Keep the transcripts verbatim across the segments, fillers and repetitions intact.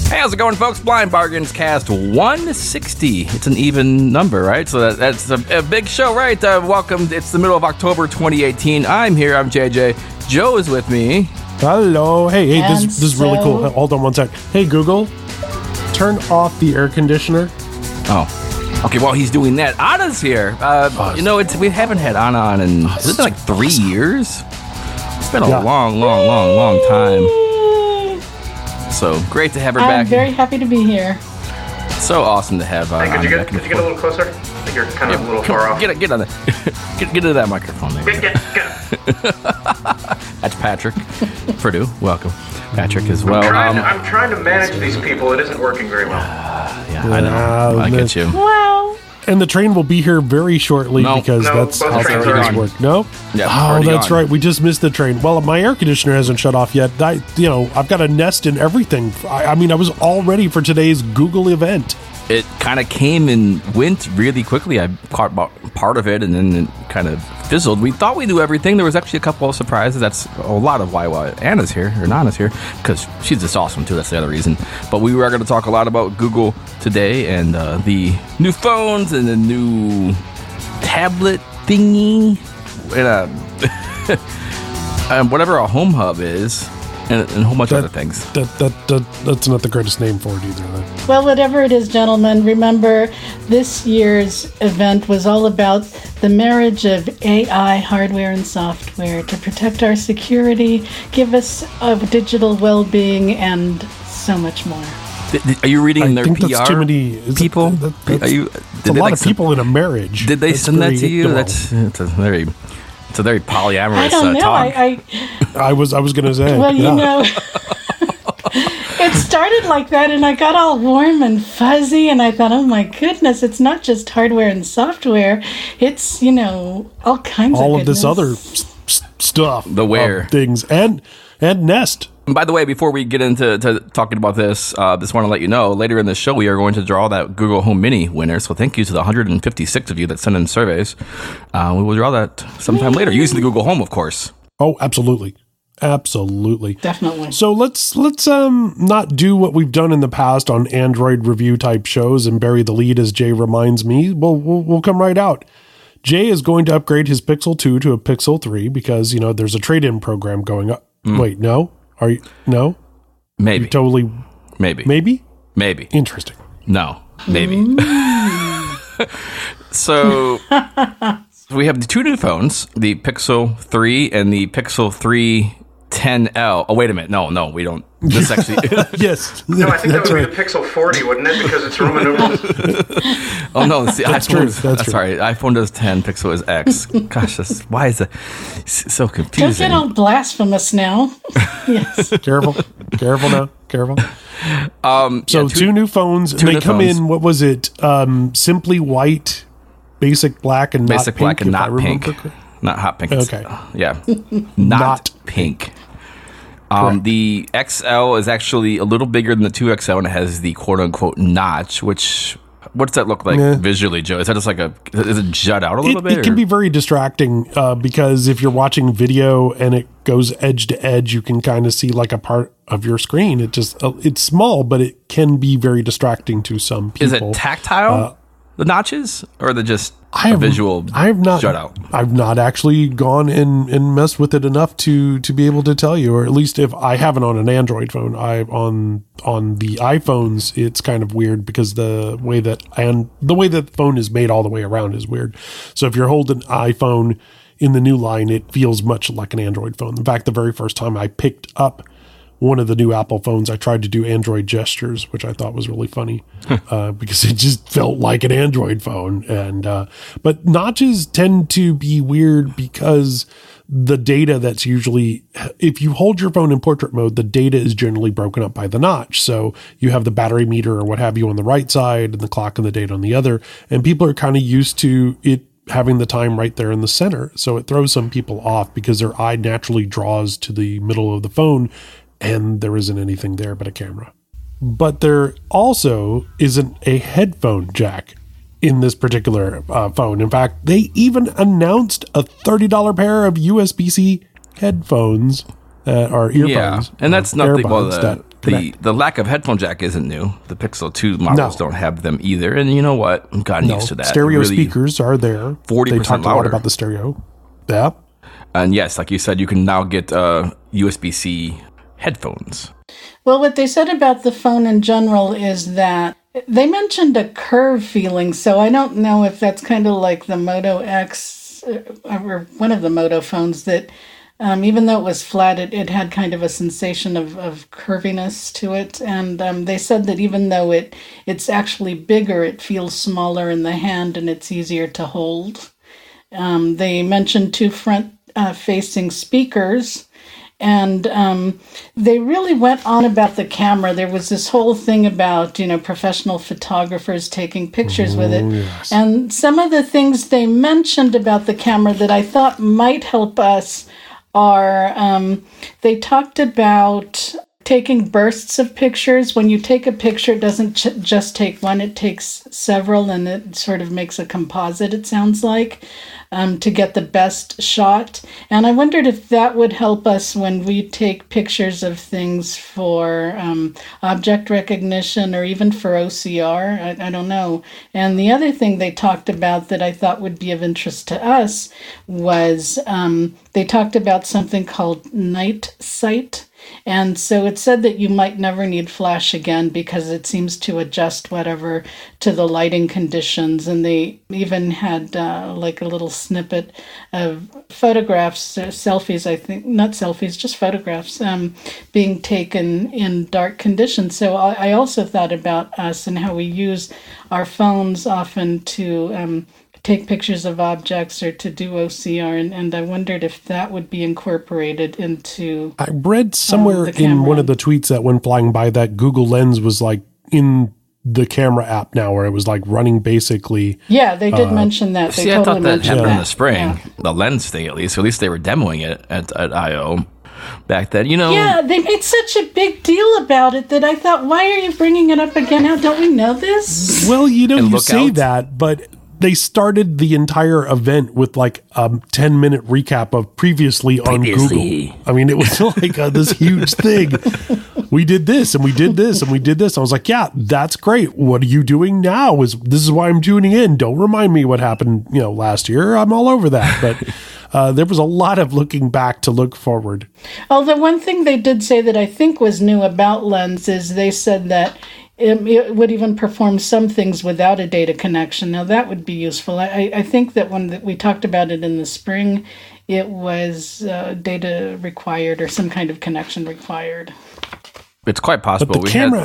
Hey, how's it going, folks? Blind Bargains Cast one sixty. It's an even number, right? So that, that's a, a big show, right? Uh, welcome. It's the middle of October twenty eighteen. I'm here. I'm J J. Joe is with me. Hello. Hey, hey, And this, this is really so- cool. Hold on one sec. Hey, Google, turn off the air conditioner. Oh. Okay, while he's doing that, Anna's here. Uh, you know, it's we haven't had Anna on in, has it been like three years? It's been a Yeah. long, long, long, long time. So great to have her I'm back. very happy to be here. So awesome to have uh, Hey, could you Anna get back in could the you get a fold. little closer? I think you're kind of a little Come far on, off. Get it, get on there. get, get to that microphone there. Get, get, get. That's Patrick Purdue. Welcome, Patrick, as well. I'm, trying, Um, I'm trying to manage these people. It isn't working very well. yeah, I know. Uh, I get you. Wow. And the train will be here very shortly No. because No, that's both how trains trains are on. work. No? Yeah, Oh, already that's gone. right. We just missed the train. Well, my air conditioner hasn't shut off yet. I, you know, I've got a Nest and everything. I, I mean, I was all ready for today's Google event. It kind of came and went really quickly. I caught about part of it, and then it kind of fizzled. We thought we knew everything. There was actually a couple of surprises. That's a lot of why, why Anna's here, or Nana's here, because she's just awesome, too. That's the other reason. But we were going to talk a lot about Google today and uh, the new phones and the new tablet thingy, and, uh, and whatever a home hub is, and, and a whole bunch of That- other things. That, that, that That's not the greatest name for it either. Then. Well, whatever it is, gentlemen, remember this year's event was all about the marriage of A I hardware and software to protect our security, give us a digital well-being, and so much more. Th- th- Are you reading I their think P R that's too many is it- people? that- that's- Are you? It's Did a they, lot like, of send- people in a marriage. Did they That's send that very- to you? well, That's it's a very, it's a very polyamorous I don't uh, know. talk. I, I I was I was going to say. well, yeah. you know, it started like that, and I got all warm and fuzzy, and I thought, oh my goodness, it's not just hardware and software; it's you know all kinds all of of this goodness. other s- s- stuff, The where. of things, and and Nest. And by the way, before we get into to talking about this, uh, just want to let you know later in the show we are going to draw that Google Home Mini winner. So thank you to the one hundred fifty-six of you that sent in surveys. Uh, we will draw that sometime later using the Google Home, of course. Oh, absolutely, absolutely. Definitely. So let's let's um not do what we've done in the past on Android review type shows and bury the lead, as Jay reminds me. We'll we'll, we'll come right out. Jay is going to upgrade his Pixel two to a Pixel three because you know there's a trade-in program going up. Wait, no, are you no? Maybe, You totally maybe, maybe maybe. interesting. No, maybe. So we have the two new phones, the Pixel three and the Pixel three ten L. Oh, wait a minute. No, no, we don't. This actually. Yes, No, I think that that's would right. be the Pixel forty, wouldn't it? Because it's Roman numerals. Oh no, it's the That's iPhone. true, is- that's uh, true. Sorry, iPhone does ten, Pixel is X. Gosh, that's, why is it s- so Don't confusing? get all blasphemous now. Yes. Careful, careful now, careful. Um, So yeah, two, new phones. two they new come phones. in. What was it? Um, simply white, basic black, and basic not black pink, and if I not remember pink, correctly. not hot pink. It's- Okay. uh, yeah, not, Not pink. Um, the X L is actually a little bigger than the two X L, and it has the quote unquote notch. Which what's that look like Yeah. visually, Joe? Is that just like a? Does it jut out a little It, bit? it can or- be very distracting uh, because if you're watching video and it goes edge to edge, you can kind of see like a part of your screen. It just uh, it's small, but it can be very distracting to some people. Is it tactile? the notches, or the just I a have, visual I have not. jut out? I've not actually gone and, and messed with it enough to to be able to tell you, or at least if I haven't on an Android phone. I on on the iPhones, it's kind of weird because the way that and the way that the phone is made all the way around is weird. So if you're holding an iPhone in the new line, it feels much like an Android phone. In fact, the very first time I picked up one of the new Apple phones, I tried to do Android gestures, which I thought was really funny uh, because it just felt like an Android phone. And uh, but notches tend to be weird because the data that's usually, if you hold your phone in portrait mode, the data is generally broken up by the notch. So you have the battery meter or what have you on the right side and the clock and the date on the other. And people are kind of used to it having the time right there in the center. So it throws some people off because their eye naturally draws to the middle of the phone and there isn't anything there but a camera. But there also isn't a headphone jack in this particular uh, phone. In fact, they even announced a thirty dollars pair of U S B C headphones uh, or earphones. Yeah, and that's uh, nothing. Well, AirPods the, that The Correct. the lack of headphone jack isn't new. The Pixel two models No. don't have them either. And you know what? I'm gotten No, used to that. stereo Really- speakers are there. forty They percent talked a lot louder. about the stereo. Yeah. And yes, like you said, you can now get uh, U S B C headphones. Well, what they said about the phone in general is that they mentioned a curve feeling, so I don't know if that's kind of like the Moto X uh, or one of the Moto phones that um, even though it was flat, it, it had kind of a sensation of, of curviness to it. And um, they said that even though it it's actually bigger, it feels smaller in the hand and it's easier to hold. Um, they mentioned two front-facing speakers. And um, they really went on about the camera. There was this whole thing about, you know, professional photographers taking pictures with it. yes. And some of the things they mentioned about the camera that I thought might help us are um, they talked about taking bursts of pictures. When you take a picture, it doesn't ch- just take one, it takes several, and it sort of makes a composite, it sounds like. Um, to get the best shot. And I wondered if that would help us when we take pictures of things for um, object recognition or even for O C R. I, I don't know. And the other thing they talked about that I thought would be of interest to us was um, they talked about something called night sight. And so it said that you might never need flash again because it seems to adjust whatever to the lighting conditions. And they even had uh, like a little snippet of photographs, uh, selfies, I think, not selfies, just photographs um, being taken in dark conditions. So I, I also thought about us and how we use our phones often to um, take pictures of objects or to do O C R, and, and I wondered if that would be incorporated into... I read somewhere the in camera. one of the tweets that went flying by that Google Lens was like in the camera app now, where it was like running basically. Yeah, they did mention that. They See, I totally thought that mentioned happened in that. the spring, Yeah. the lens thing at least. At least they were demoing it at, at I O back then. You know, Yeah, they made such a big deal about it that I thought, why are you bringing it up again now? Don't we know this? Well, you know, And you look say out. that, but they started the entire event with like a ten minute recap of previously on Previously. Google. I mean, it was like uh, this huge thing. We did this and we did this and we did this. I was like, yeah, that's great. What are you doing now? Is this is why I'm tuning in. Don't remind me what happened, you know, last year. I'm all over that. But uh, there was a lot of looking back to look forward. Although one thing they did say that I think was new about Lens is they said that it, it would even perform some things without a data connection. Now that would be useful. I, I think that when the, we talked about it in the spring, it was uh, data required or some kind of connection required. it's quite possible. But the we camera,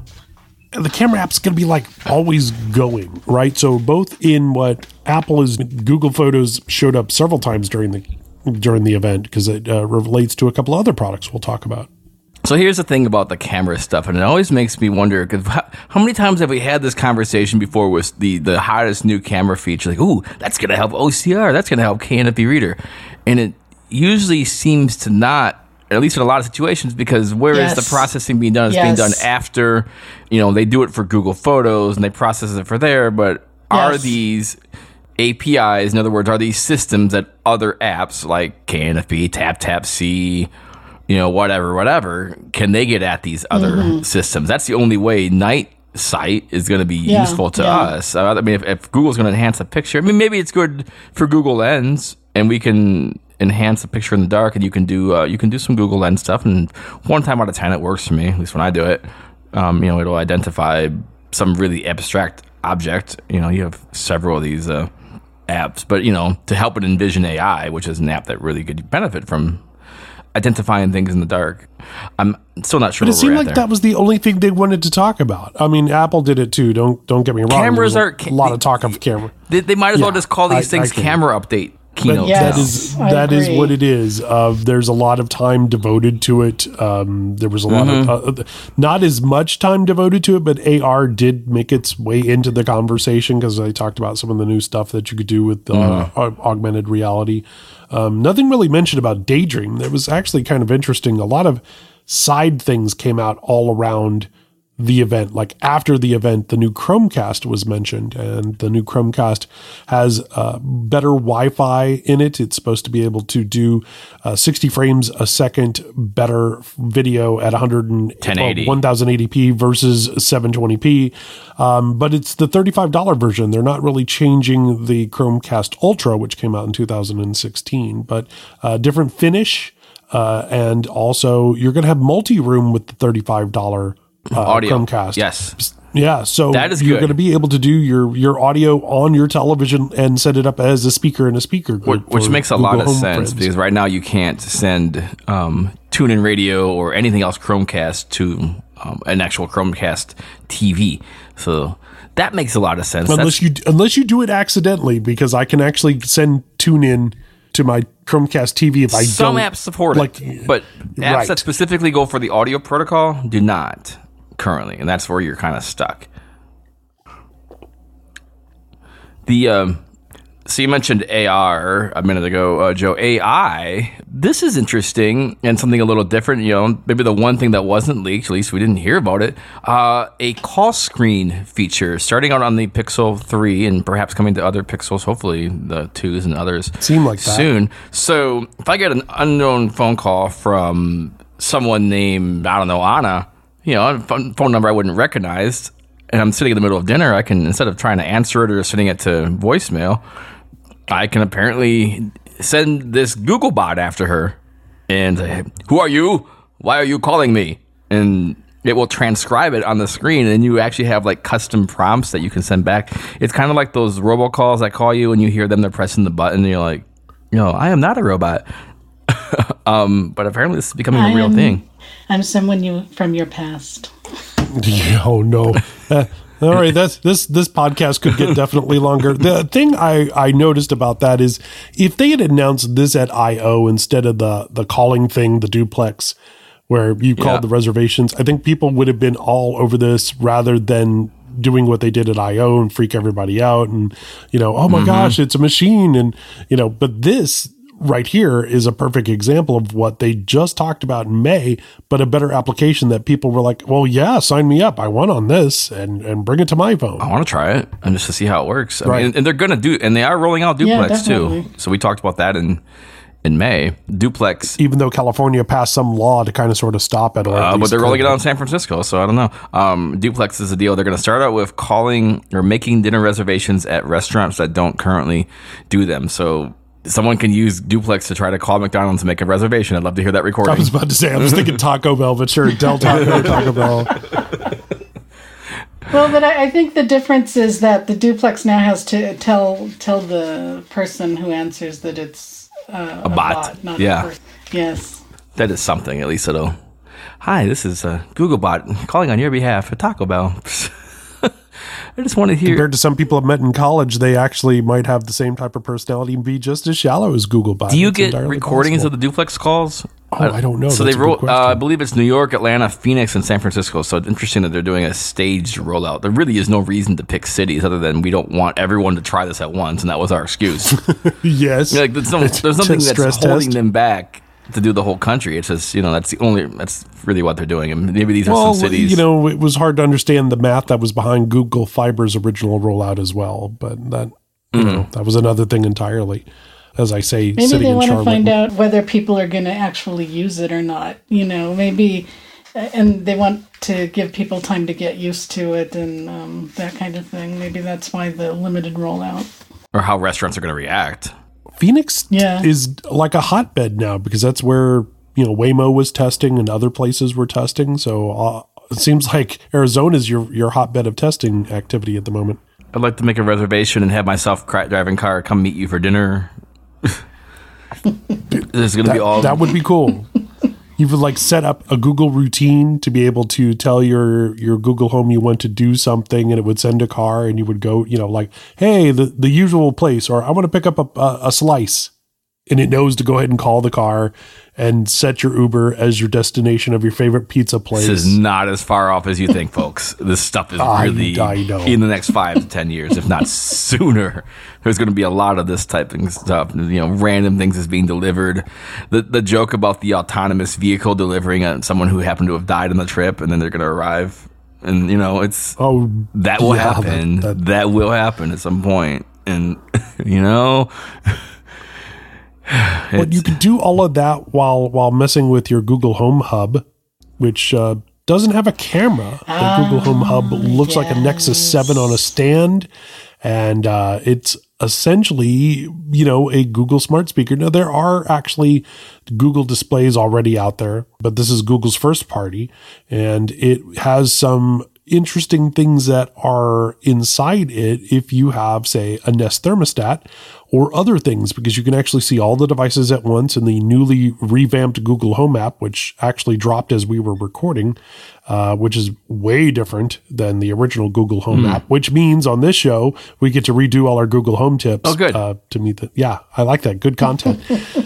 had, the camera app's going to be like always going, right? So both in what Apple is, Google Photos showed up several times during the during the event because it uh, relates to a couple of other products we'll talk about. So here's the thing about the camera stuff, and it always makes me wonder, because how, how many times have we had this conversation before with the, the hottest new camera feature? Like, ooh, that's going to help O C R, that's going to help K N F B Reader. And it usually seems to not, at least in a lot of situations, because where is Yes. the processing being done? It's being done Yes. after, you know, they do it for Google Photos, and they process it for there, but are Yes. these A P Is, in other words, are these systems that other apps like K N F B, TapTapC, you know, whatever, whatever, can they get at these other Mm-hmm. systems? That's the only way Night Sight is going to be Yeah, useful to yeah. us. Uh, I mean, if, if Google's going to enhance a picture, I mean, maybe it's good for Google Lens, and we can enhance the picture in the dark, and you can do uh, you can do some Google Lens stuff, and one time out of ten, it works for me. At least when I do it, um, you know, it'll identify some really abstract object. You know, you have several of these uh, apps, but you know, to help it envision A I, which is an app that really could benefit from identifying things in the dark. I'm still not sure But it where seemed we're at like there. that was the only thing they wanted to talk about. I mean, Apple did it too. Don't don't get me wrong. Cameras There was are- a lot of talk of camera. They, they might as well Yeah, just call these I- things I agree. camera update But keynotes. Yes. that is I that is agree. what it is. Uh, there's a lot of time devoted to it. Um, there was a lot Mm-hmm. of uh, not as much time devoted to it, but A R did make its way into the conversation because I talked about some of the new stuff that you could do with uh, Mm-hmm. aug- augmented reality. Um, nothing really mentioned about Daydream. That was actually kind of interesting. A lot of side things came out all around the event. Like after the event, the new Chromecast was mentioned, and the new Chromecast has uh, better Wi-Fi in it. It's supposed to be able to do uh, sixty frames a second, better video at ten eighty. one thousand eighty p versus seven twenty p. Um, but it's the thirty-five dollars version. They're not really changing the Chromecast Ultra, which came out in two thousand sixteen, but uh, different finish. Uh, and also, you're going to have multi-room with the thirty-five dollars uh, audio Chromecast. Yes. Yeah, so that is you're good. going to be able to do your, your audio on your television and set it up as a speaker in a speaker group. Which, which makes a Google lot of Home sense friends. because right now you can't send um, TuneIn Radio or anything else Chromecast to um, an actual Chromecast T V. So that makes a lot of sense. Unless That's, you unless you do it accidentally, because I can actually send TuneIn to my Chromecast T V if I some don't. apps support like, it, but apps right. that specifically go for the audio protocol do not currently, and that's where you're kind of stuck. The um, so you mentioned A R a minute ago, uh, Joe. A I. This is interesting and something a little different. You know, maybe the one thing that wasn't leaked, at least we didn't hear about it. Uh, a call screen feature starting out on the Pixel three and perhaps coming to other Pixels. Hopefully, the twos and others Seem like that. soon. So if I get an unknown phone call from someone named I don't know Anna, you know, a phone phone number I wouldn't recognize, and I'm sitting in the middle of dinner, I can, instead of trying to answer it or sending it to voicemail, I can apparently send this Google bot after her and say, who are you? Why are you calling me? And it will transcribe it on the screen, and you actually have like custom prompts that you can send back. It's kind of like those robocalls that call you and you hear them, they're pressing the button, and you're like, no, I am not a robot. um, but apparently this is becoming I a real am, thing. I'm someone you from your past. Oh no! Uh, all right, that's this this podcast could get definitely longer. The thing I I noticed about that is if they had announced this at I O instead of the the calling thing, the duplex, where you called Yeah. the reservations, I think people would have been all over this rather than doing what they did at I O and freak everybody out and you know, oh my Mm-hmm. gosh, it's a machine, and you know, but this right here is a perfect example of what they just talked about in May, but a better application that people were like, well, yeah, sign me up. I want on this and, and bring it to my phone. I want to try it and just to see how it works. I Right. mean, and, and they're going to do, and they are rolling out Yeah, duplex too. definitely. So we talked about that in in May. Duplex, Even though California passed some law to kind of sort of stop it. Or at uh, but least they're rolling it curb out in San Francisco. So I don't know. Um, duplex is a deal. They're going to start out with calling or making dinner reservations at restaurants that don't currently do them. So someone can use duplex to try to call McDonald's and make a reservation. I'd love to hear that recording. I was about to say, I was thinking Taco Bell, but sure, Del Taco, Taco Bell. Well, but I, I think the difference is that the duplex now has to tell tell the person who answers that it's uh, a, bot. not Yeah. a person. Yes. That is something. At least it'll. Hi, this is uh, Googlebot calling on your behalf at Taco Bell. I just want to hear. Compared to some people I've met in college, they actually might have the same type of personality and be just as shallow as Googlebot. Do you It's get entirely recordings possible. of the duplex calls? Oh, I don't know. So That's they a good wrote, uh, question. I believe it's New York, Atlanta, Phoenix, and San Francisco. So it's interesting that they're doing a staged rollout. There really is no reason to pick cities other than we don't want everyone to try this at once, and that was our excuse. Yes. Like there's, no, It's there's nothing just that's stress holding test. them back to do the whole country. It's just, you know, that's the only, that's really what they're doing. And maybe these are Well, some cities. you know, it was hard to understand the math that was behind Google Fiber's original rollout as well. But that, you Mm-hmm. know, that was another thing entirely. As I say, Maybe sitting they in want to Charlotte. find out whether people are going to actually use it or not. You know, maybe, and they want to give people time to get used to it and um, that kind of thing. Maybe that's why the limited rollout. or how restaurants are going to react. Phoenix Yeah. is like a hotbed now because that's where, you know, Waymo was testing and other places were testing. So uh, it seems like Arizona is your, your hotbed of testing activity at the moment. I'd like to make a reservation and have my self-driving car come meet you for dinner. This is going to be all. That would be cool. You would like set up a Google routine to be able to tell your, your Google Home you want to do something, and it would send a car, and you would go, you know, like, hey, the, the usual place, or I want to pick up a, a, a slice. And it knows to go ahead and call the car and set your Uber as your destination of your favorite pizza place. This is not as far off as you think, folks. This stuff is I- really I know. in the next five to ten years, if not sooner. There's going to be a lot of this type of stuff. You know, random things is being delivered. The the joke about the autonomous vehicle delivering a, someone who happened to have died on the trip, and then they're going to arrive And, you know, it's Oh, that will yeah, happen. that- That, that- will happen at some point. And, you know, But you can do all of that while while messing with your Google Home Hub, which uh, doesn't have a camera. The Google Home Hub looks like a Nexus seven on a stand, and uh, it's essentially, you know, a Google smart speaker. Now, there are actually Google displays already out there, but this is Google's first party, and it has some interesting things that are inside it if you have, say, a Nest thermostat or other things, because you can actually see all the devices at once in the newly revamped Google Home app, which actually dropped as we were recording, uh, which is way different than the original Google Home Mm. app, which means on this show, we get to redo all our Google Home tips. Oh, good. Uh, to meet the, yeah, I like that. Good content.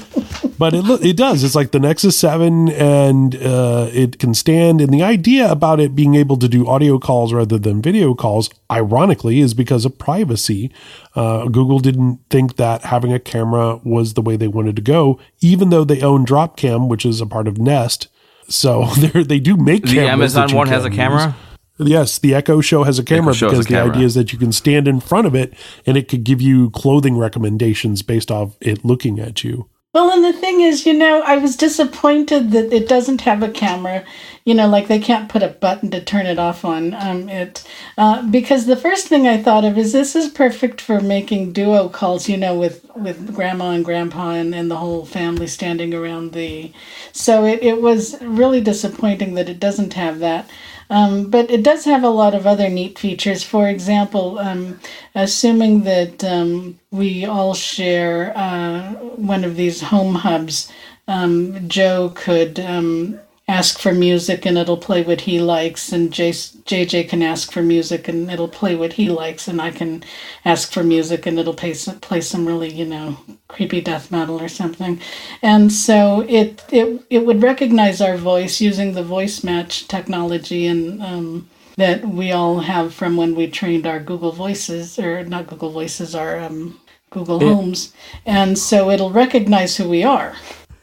But it it does. It's like the Nexus seven, and uh, it can stand. And the idea about it being able to do audio calls rather than video calls, ironically, is because of privacy. Uh, Google didn't think that having a camera was the way they wanted to go, even though they own Dropcam, which is a part of Nest. So they they do make the cameras. Amazon that you one has a can camera? use. Yes, the Echo Show has a camera Show has because a the camera. idea is that you can stand in front of it and it could give you clothing recommendations based off it looking at you. Well, and the thing is, you know, I was disappointed that it doesn't have a camera. You know, like they can't put a button to turn it off on um, it. Uh, because the first thing I thought of is this is perfect for making duo calls, you know, with, with grandma and grandpa and, and the whole family standing around the... So it, it was really disappointing that it doesn't have that. Um, but it does have a lot of other neat features. For example, um, assuming that um, we all share uh, one of these home hubs, um, Joe could um, ask for music and it'll play what he likes, and J- JJ can ask for music and it'll play what he likes, and I can ask for music and it'll play some, play some really, you know, creepy death metal or something. And so it it it would recognize our voice using the voice match technology and um, that we all have from when we trained our Google Voices, or not Google Voices, our um, Google Yeah. Homes. And so it'll recognize who we are.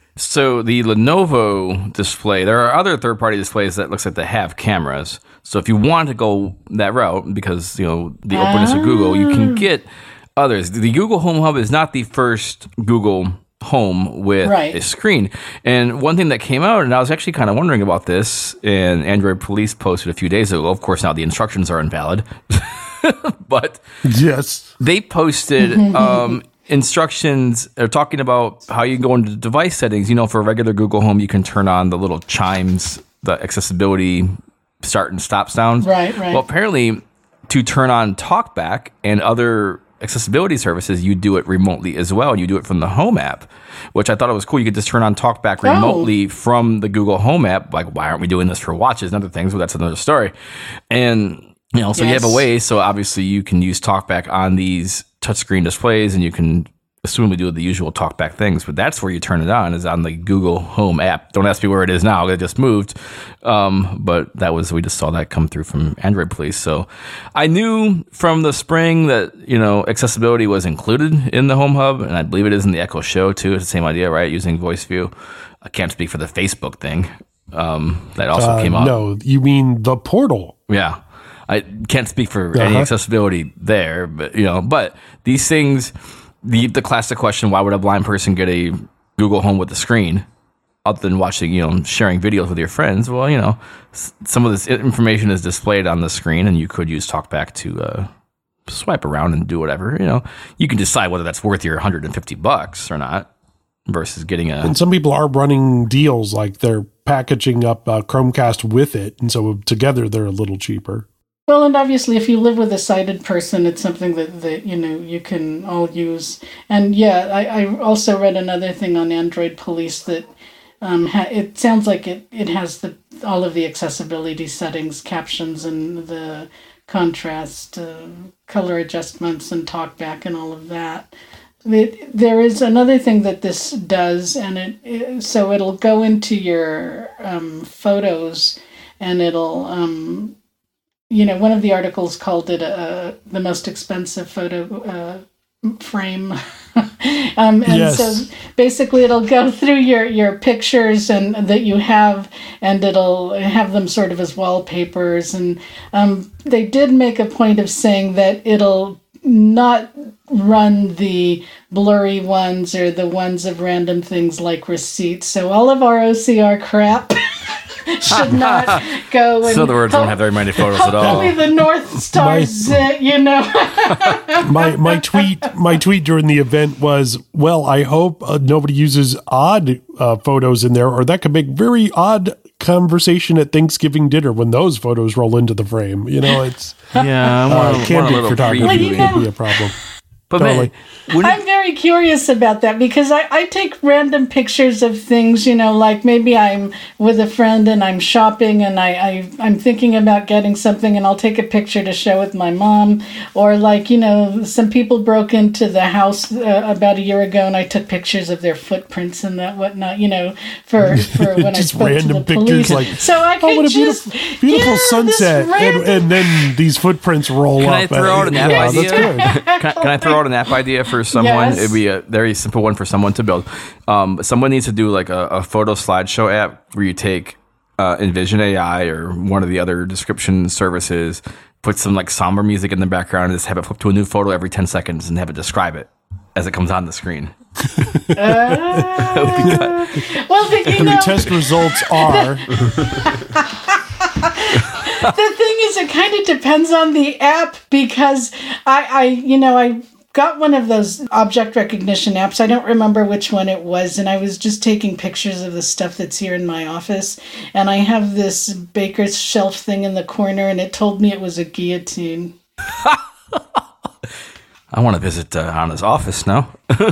So the Lenovo display, there are other third-party displays that looks like they have cameras. So if you want to go that route, because, you know, the openness of Google, you can get others. The Google Home Hub is not the first Google Home with Right. a screen. And one thing that came out, and I was actually kind of wondering about this, and Android Police posted a few days ago. Of course, now the instructions are invalid. But Yes. they posted um, instructions. They're talking about how you can go into device settings. You know, for a regular Google Home, you can turn on the little chimes, the accessibility start and stop sounds. Right, right. Well, apparently, to turn on TalkBack and other accessibility services, you do it remotely as well, and you do it from the Home app, which I thought it was cool. You could just turn on TalkBack Oh. remotely from the Google Home app. Like, why aren't we doing this for watches and other things? Well, that's another story. And you know, so you have a Yes. way. So obviously, you can use TalkBack on these touchscreen displays, and you can assumably do the usual TalkBack things. But that's where you turn it on, is on the Google Home app. Don't ask me where it is now; it just moved. Um, but that was we just saw that come through from Android Police. So I knew from the spring that, you know, accessibility was included in the Home Hub, and I believe it is in the Echo Show too. It's the same idea, right? Using Voice View. I can't speak for the Facebook thing. Um, that also Uh, came out. no, you mean the portal. Yeah. I can't speak for any Uh-huh. accessibility there, but you know, but these things, the the classic question, why would a blind person get a Google Home with a screen other than watching, you know, sharing videos with your friends? Well, you know, s- some of this information is displayed on the screen, and you could use TalkBack to uh, swipe around and do whatever. You know, you can decide whether that's worth your one hundred fifty bucks or not versus getting a And some people are running deals, like they're packaging up uh, Chromecast with it, and so together they're a little cheaper. Well, and obviously, if you live with a sighted person, it's something that, that you know, you can all use. And yeah, I, I also read another thing on Android Police that um, ha- it sounds like it, it has the all of the accessibility settings, captions, and the contrast, uh, color adjustments, and talkback, and all of that. It, there is another thing that this does, and it, it so it'll go into your um, photos, and it'll um, you know, one of the articles called it uh, the most expensive photo uh, frame. um, and Yes. so basically it'll go through your, your pictures and that you have, and it'll have them sort of as wallpapers. And um, they did make a point of saying that it'll not run the blurry ones or the ones of random things like receipts. So all of our O C R crap should not go. And So the words don't have very many photos at all. Hopefully the North Stars, uh, you know. my my tweet my tweet during the event was, well, I hope uh, nobody uses odd uh, photos in there, or that could make very odd conversation at Thanksgiving dinner when those photos roll into the frame. You know, it's Yeah, I uh, want, a- want a candid little photography Well, you preview. know- could be a problem. But Totally. man, when I'm very curious about that because I, I take random pictures of things, you know, like maybe I'm with a friend and I'm shopping and I, I, I'm thinking about getting something and I'll take a picture to show with my mom. Or like, you know, some people broke into the house uh, about a year ago and I took pictures of their footprints and that whatnot, you know, for, for when I Just spoke to random the pictures police. like, so I oh, could what a just, beautiful, beautiful yeah, this sunset. And, random- and then these footprints roll Can up. I throw out an app yeah, idea? That's good. Can, I- can I throw out an app idea for someone? Yes. It'd be a very simple one for someone to build. Um, someone needs to do like a, a photo slideshow app where you take uh, Envision A I or one of the other description services, put some like somber music in the background, and just have it flip to a new photo every ten seconds and have it describe it as it comes on the screen. well, but, you And know, the test results are the thing is, it kind of depends on the app because I, I, you know, I got one of those object recognition apps. I don't remember which one it was, and I was just taking pictures of the stuff that's here in my office. And I have this baker's shelf thing in the corner, and it told me it was a guillotine. I want to visit uh, Anna's office now.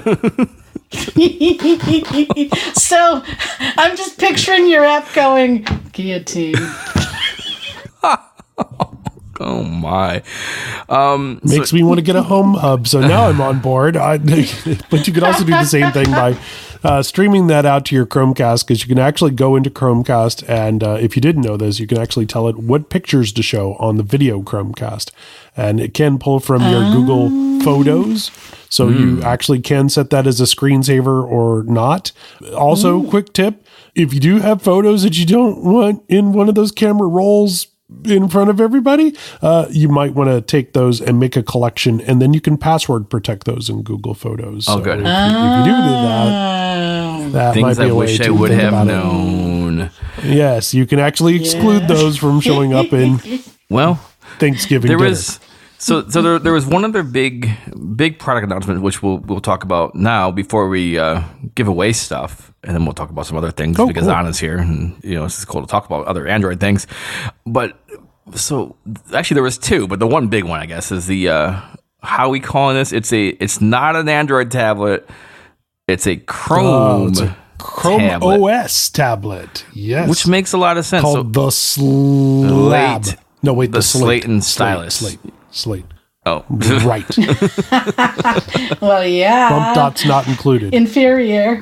So I'm just picturing your app going guillotine. Oh my! Um, makes me want to get a home hub. So now I'm on board. I, but you could also do the same thing by uh, streaming that out to your Chromecast, because you can actually go into Chromecast, and uh, if you didn't know this, you can actually tell it what pictures to show on the video Chromecast, and it can pull from your Oh. Google Photos. So you actually can set that as a screensaver or not. Also, quick tip: if you do have photos that you don't want in one of those camera rolls in front of everybody, uh, you might want to take those and make a collection, and then you can password protect those in Google Photos. Oh, So good. If, if you do do that, Oh. that might things be I a way wish I to would think have about it. known. Yes, you can actually exclude Yeah. those from showing up in Well, Thanksgiving there dinner. was so so there, there was one other big big product announcement which we'll we'll talk about now before we uh, give away stuff, and then we'll talk about some other things Oh, because cool. Anna's here, and you know it's cool to talk about other Android things. But so actually there was two, but the one big one I guess is the uh, how we calling this? It's a it's not an Android tablet. It's a Oh, Chrome it's a Chrome tablet, O S tablet. Yes. which makes a lot of sense. called So, the Slab. Slate. No, wait, The the, Slate. Slate and Slate, Stylus. Slate. Slate. oh, Right. Well, yeah. Bump dots not included. Inferior.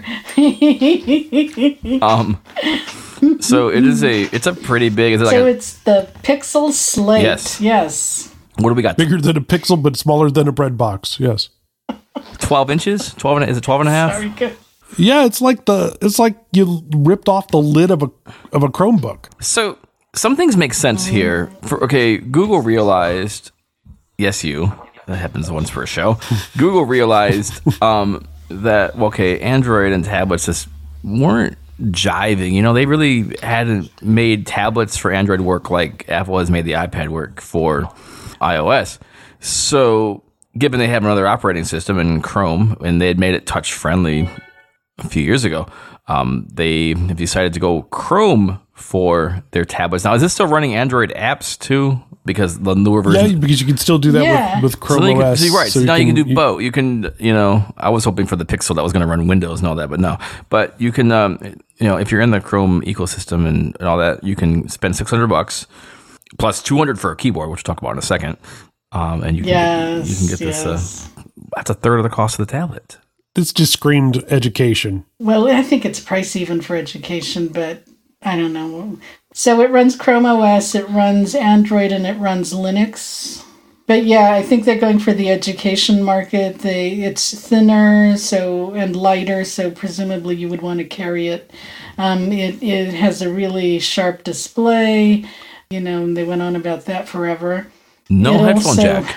um, so it is a it's a pretty big. Is it like So a, it's the Pixel Slate. Yes. Yes. what do we got? Bigger than a pixel, but smaller than a bread box. Yes. twelve inches? twelve and, is it twelve and a half? Very good. Yeah, it's like the it's like you ripped off the lid of a of a Chromebook. So some things make sense here. For, okay, Google realized, yes, you, that happens once per show. Google realized um, that, well, okay, Android and tablets just weren't jiving. You know, they really hadn't made tablets for Android work like Apple has made the iPad work for iOS. So given they have another operating system in Chrome, and they had made it touch friendly a few years ago, um, they have decided to go Chrome for their tablets. Now, is this still running Android apps too? Because the newer version. Yeah, because you can still do that Yeah. with, with Chrome so then you can, O S. see, right. So, you now you can do you- both. You can, you know, I was hoping for the Pixel that was going to run Windows and all that, but no. But you can, um, you know, if you're in the Chrome ecosystem and, and all that, you can spend six hundred bucks plus two hundred for a keyboard, which we'll talk about in a second. Um, and you can Yes. get, you can get this. yes. Uh, that's a third of the cost of the tablet. This just screamed education. Well, I think it's pricey even for education, but I don't know. So it runs Chrome O S, it runs Android, and it runs Linux. But yeah, I think they're going for the education market. They it's thinner, so and lighter, so presumably you would want to carry it. Um, it it has a really sharp display. You know, they went on about that forever. No it headphone jack.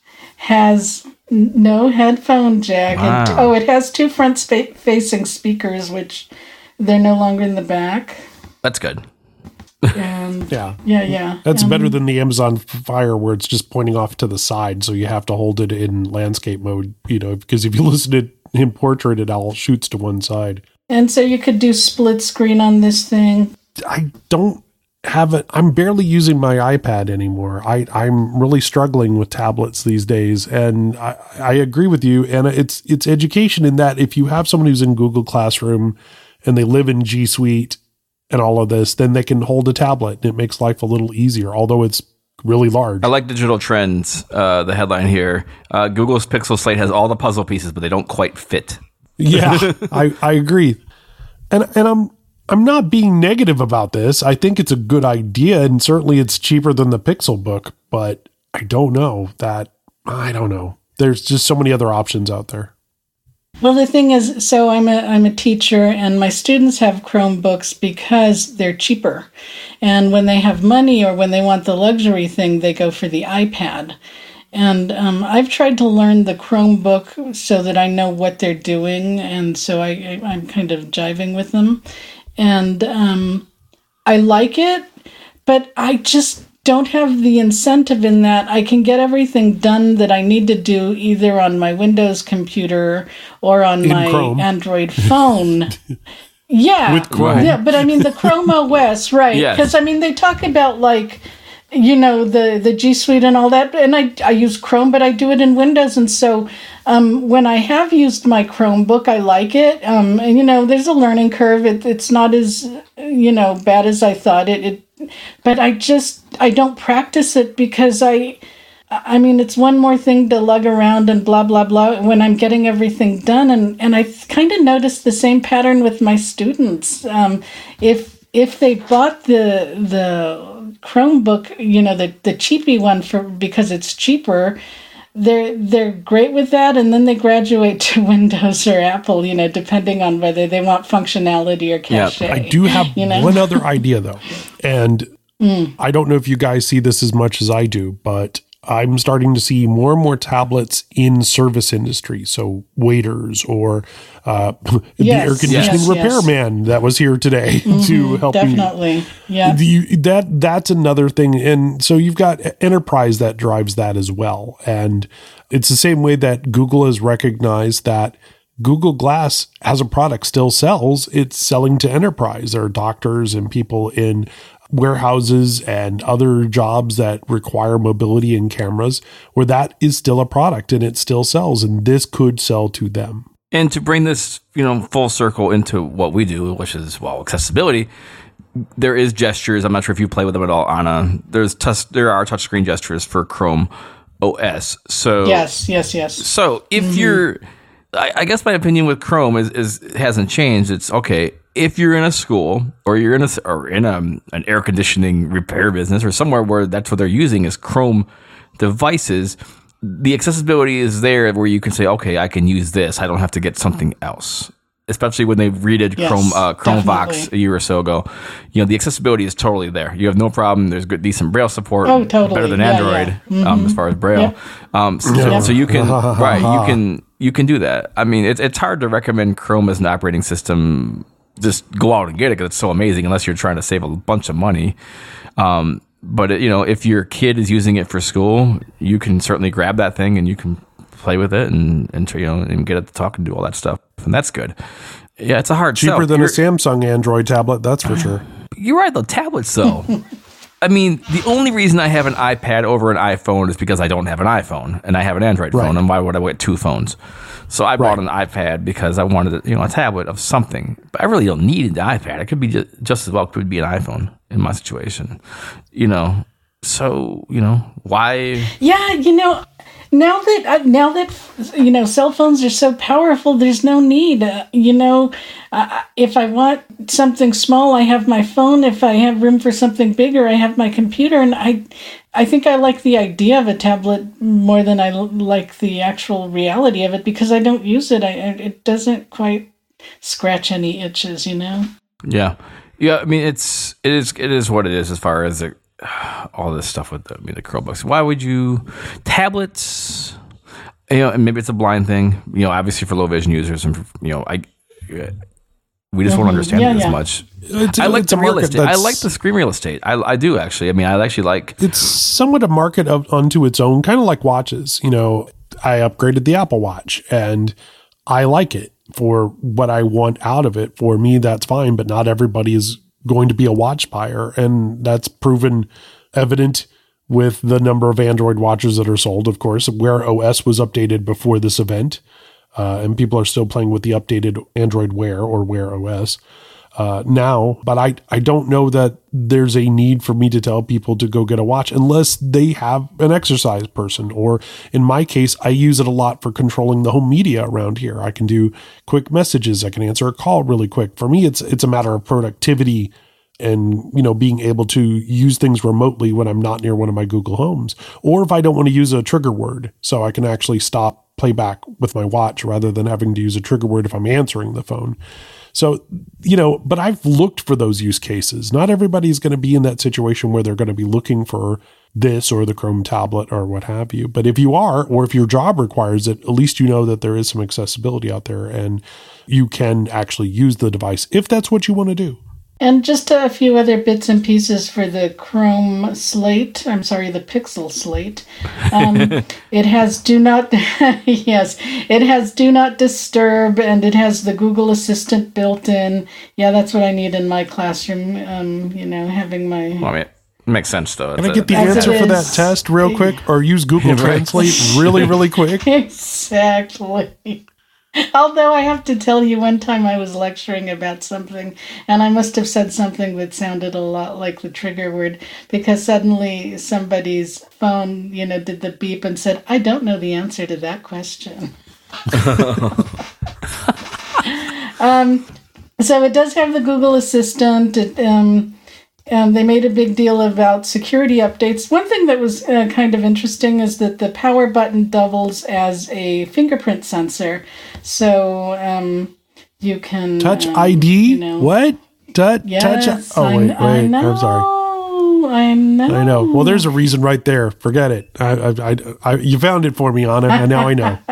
Has n- no headphone jack. Wow. And, oh, it has two front-facing speakers, which they're no longer in the back. That's good. And Yeah. yeah, yeah. That's Um, better than the Amazon Fire where it's just pointing off to the side, so you have to hold it in landscape mode, you know, because if you listen to him portrait, it all shoots to one side. And so you could do split screen on this thing. I don't have it. I'm barely using my iPad anymore. I, I'm really struggling with tablets these days. And I, I agree with you, Anna. It's, it's education in that if you have someone who's in Google Classroom and they live in G Suite and all of this, then they can hold a tablet and it makes life a little easier, although it's really large. I like Digital Trends, uh, the headline here. Uh, Google's Pixel Slate has all the puzzle pieces, but they don't quite fit. Yeah, I, I agree. And, and I'm, I'm not being negative about this. I think it's a good idea, and certainly it's cheaper than the Pixel Book, but I don't know that, I don't know. There's just so many other options out there. Well, the thing is, so I'm a I'm a teacher, and my students have Chromebooks because they're cheaper. And when they have money or when they want the luxury thing, they go for the iPad. And um, I've tried to learn the Chromebook so that I know what they're doing, and so I, I I'm kind of jiving with them. And um, I like it, but I just don't have the incentive in that I can get everything done that I need to do either on my Windows computer or on In my Chrome. Android phone. Yeah. With Chrome. Yeah, but I mean the Chrome O S, right? Yes. Because I mean they talk about like, you know, the, the G Suite and all that, and I, I use Chrome, but I do it in Windows, and so um, when I have used my Chromebook, I like it. Um, and, you know, there's a learning curve. It, it's not as, you know, bad as I thought it, it. But I just, I don't practice it because I, I mean, it's one more thing to lug around and blah, blah, blah when I'm getting everything done. And, and I kind of noticed the same pattern with my students. Um, if if they bought the the Chromebook, you know, the, the cheapy one for because it's cheaper, they're they're great with that, and then they graduate to Windows or Apple, you know, depending on whether they want functionality or cache. I do have you know? one other idea, though. And mm. I don't know if you guys see this as much as I do, but I'm starting to see more and more tablets in service industry. So waiters or uh, Yes, the air conditioning yes, repairman yes. that was here today Mm-hmm, to help you. definitely. Yeah. The, that that's another thing. And so you've got enterprise that drives that as well. And it's the same way that Google has recognized that Google Glass as a product still sells. It's selling to enterprise. There are doctors and people in warehouses and other jobs that require mobility and cameras where that is still a product and it still sells. And this could sell to them. And to bring this, you know, full circle into what we do, which is, well, accessibility, there is gestures. I'm not sure if you play with them at all, Anna. There's touch, there are touchscreen gestures for Chrome O S. So Yes, yes, yes. So if Mm-hmm. you're, I, I guess my opinion with Chrome is, is hasn't changed. It's okay if you're in a school or you're in a or in a, an air conditioning repair business or somewhere where that's what they're using is Chrome devices. The accessibility is there where you can say, okay, I can use this. I don't have to get something else. Especially when they redid Yes, Chrome uh, Chromevox definitely. a year or so ago, you know the accessibility is totally there. You have no problem. There's good, decent Braille support. Oh, totally. Better than Yeah, Android yeah. Mm-hmm. um, as far as Braille. Yep. Um, so, Yep. so you can right, you can you can do that. I mean, it's it's hard to recommend Chrome as an operating system. Just go out and get it because it's so amazing. Unless you're trying to save a bunch of money. Um, but it, you know, if your kid is using it for school, you can certainly grab that thing and you can play with it and and you know and get it to talk and do all that stuff, and that's good. Yeah, it's a hard Cheaper sell. than You're- a Samsung Android tablet, that's for sure. You're right, the tablets, though. I mean, the only reason I have an iPad over an iPhone is because I don't have an iPhone, and I have an Android Right. phone, and why would I get two phones? So I bought Right. an iPad because I wanted, you know, a tablet of something. But I really don't need an iPad. It could be just, just as well could be an iPhone in my situation, you know. So, you know, why? Yeah, you know, now that uh, now that you know cell phones are so powerful, there's no need. Uh, you know, uh, if I want something small, I have my phone. If I have room for something bigger, I have my computer. And I, I think I like the idea of a tablet more than I l- like the actual reality of it because I don't use it. I it doesn't quite scratch any itches, you know. Yeah, yeah. I mean, it's it is it is what it is as far as it, all this stuff with the, I mean, the Chromebooks. Why would you tablets? You know, and maybe it's a blind thing. You know, obviously for low vision users, and for, you know, I we just mm-hmm. won't understand yeah, it as yeah. much. It's a, I like it's the a real market estate. I that's- like the screen real estate. I I do actually. I mean, I actually like. It's somewhat a market of, unto its own, kind of like watches. You know, I upgraded the Apple Watch, and I like it for what I want out of it. For me, that's fine, but not everybody is going to be a watch buyer, and that's proven evident with the number of Android watches that are sold. Of course, Wear O S was updated before this event, uh, and people are still playing with the updated Android Wear or Wear O S uh, now. But I, I don't know that there's a need for me to tell people to go get a watch unless they have an exercise person. Or in my case, I use it a lot for controlling the home media around here. I can do quick messages. I can answer a call really quick. For me, it's it's a matter of productivity and, you know, being able to use things remotely when I'm not near one of my Google Homes, or if I don't want to use a trigger word, so I can actually stop playback with my watch rather than having to use a trigger word if I'm answering the phone. So, you know, but I've looked for those use cases. Not everybody's going to be in that situation where they're going to be looking for this or the Chrome tablet or what have you. But if you are, or if your job requires it, at least you know that there is some accessibility out there and you can actually use the device if that's what you want to do. And just a few other bits and pieces for the Chrome Slate. I'm sorry, the Pixel Slate. Um, it has do not, yes, it has do not disturb, and it has the Google Assistant built in. Yeah, that's what I need in my classroom. Um, you know, having my. Well, I mean, it makes sense though. Can I It's get the a- As answer it for that is. test real quick, or use Google Yeah, right. Translate really, really quick? Exactly. Although I have to tell you, one time I was lecturing about something, and I must have said something that sounded a lot like the trigger word, because suddenly somebody's phone, you know, did the beep and said, "I don't know the answer to that question." um, so it does have the Google Assistant. It, um, And they made a big deal about security updates. One thing that was uh, kind of interesting is that the power button doubles as a fingerprint sensor. So um, you can... Touch um, I D? You know, What? Touch? Yes, touch? Oh, I, wait, I wait. know. I'm sorry. I know. I know. Well, there's a reason right there. Forget it. I, I, I, I, you found it for me, Anna, and now I know.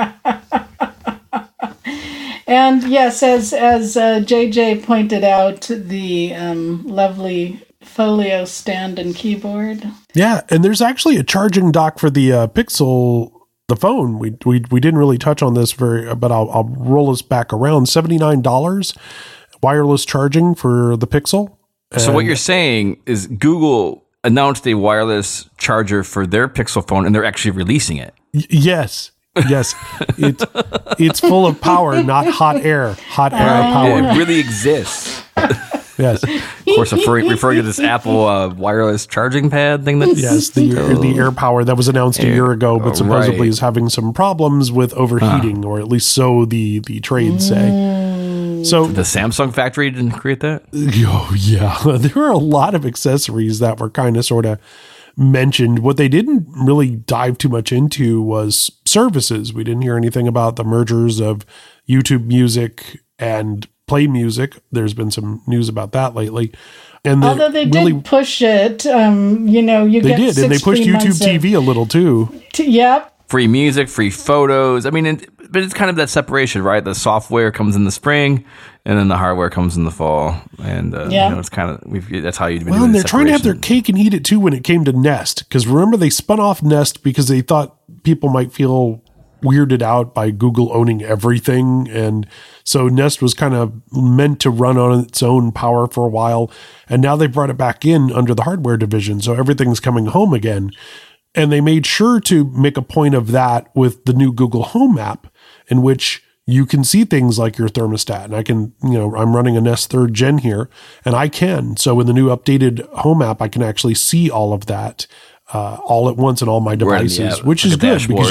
And yes, as as uh, J J pointed out, the um, lovely Folio stand and keyboard. Yeah, and there's actually a charging dock for the uh, Pixel, the phone. We we we didn't really touch on this very, but I'll I'll roll us back around. seventy-nine dollars wireless charging for the Pixel. So what And- you're saying is Google announced a wireless charger for their Pixel phone, and they're actually releasing it. Y- yes. Yes, it, it's full of power, not hot air. Hot air Yeah, power. it really exists. Yes, Of course, referring, referring to this Apple uh, wireless charging pad thing. That's yes. The the air power that was announced a year ago, but Oh, supposedly right. is having some problems with overheating, or at least so the the trades say. So, the Samsung factory didn't create that. oh yeah, there were a lot of accessories that were kind of sort of mentioned. What they didn't really dive too much into was services. We didn't hear anything about the mergers of YouTube Music and Play Music. There's been some news about that lately. And the Although they really, did push it, um, you know, you they get did, and they six pushed free YouTube months T V of- a little too. T- yep. Free music, free photos. I mean, it, but it's kind of that separation, right? The software comes in the spring, and then the hardware comes in the fall. And uh, Yeah. you know, it's kind of we've, that's how you've been Well, doing and the they're trying to have their separation. cake and eat it too when it came to Nest. Because remember, they spun off Nest because they thought people might feel weirded out by Google owning everything. And so Nest was kind of meant to run on its own power for a while. And now they brought it back in under the hardware division. So everything's coming home again. And they made sure to make a point of that with the new Google Home app, in which you can see things like your thermostat. And I can, you know, I'm running a Nest third gen here, and I can. So in the new updated Home app, I can actually see all of that uh, all at once in all my Right in the devices, app, which like is a good because dashboard. you,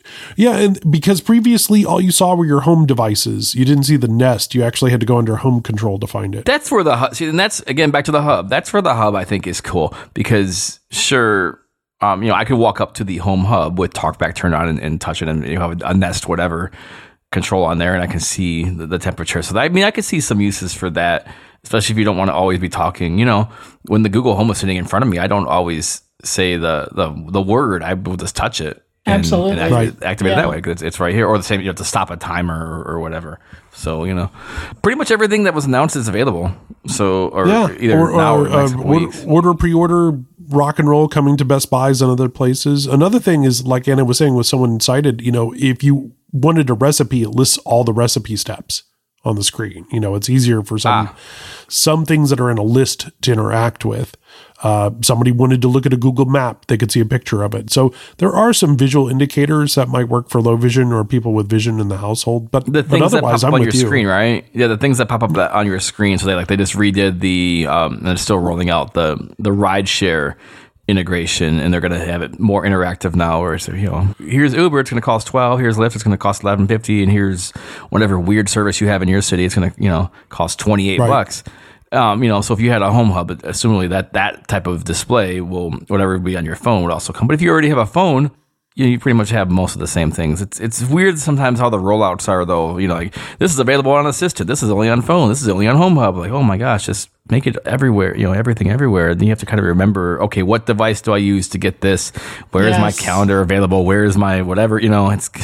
Yeah, and because previously all you saw were your home devices, you didn't see the Nest. You actually had to go under home control to find it. That's where the hub, see, and that's, again, back to the hub. That's where the hub, I think, is cool because, sure, um, you know, I could walk up to the home hub with TalkBack turned on and, and touch it, and you have a, a Nest, whatever, control on there, and I can see the, the temperature. So, that, I mean, I could see some uses for that, especially if you don't want to always be talking. You know, when the Google Home is sitting in front of me, I don't always say the the, the word. I will just touch it. And, Absolutely. and activate, Right. activate Yeah. it that way because it's, it's right here. Or the same, you have to stop a timer or, or whatever. So, you know, pretty much everything that was announced is available. So, or Yeah, either or, now or or the next uh, couple order, weeks. order, pre-order, rock and roll coming to Best Buys and other places. Another thing is, like Anna was saying, with someone cited, you know, if you wanted a recipe, it lists all the recipe steps on the screen. You know, it's easier for some Ah. some things that are in a list to interact with. Uh, somebody wanted to look at a Google map, they could see a picture of it. So there are some visual indicators that might work for low vision or people with vision in the household. But, The but things that otherwise, pop I'm up on with your you. screen, right? Yeah, the things that pop up that- on your screen. So they like they just redid the um, and it's still rolling out the the ride share integration, and they're going to have it more interactive now. Where it's, you know, here's Uber, it's going to cost twelve. Here's Lyft, it's going to cost eleven fifty, and here's whatever weird service you have in your city, it's going to, you know, cost twenty eight Right. bucks. Um, you know, so if you had a home hub, assumably that that type of display will whatever would be on your phone would also come. But if you already have a phone, you, you pretty much have most of the same things. It's it's weird sometimes how the rollouts are, though. You know, like this is available on Assistant, this is only on phone, this is only on Home Hub. Like, oh my gosh, just make it everywhere. You know, everything everywhere. And then you have to kind of remember, okay, what device do I use to get this? Where is my Yes. calendar available? Where is my whatever? You know, it's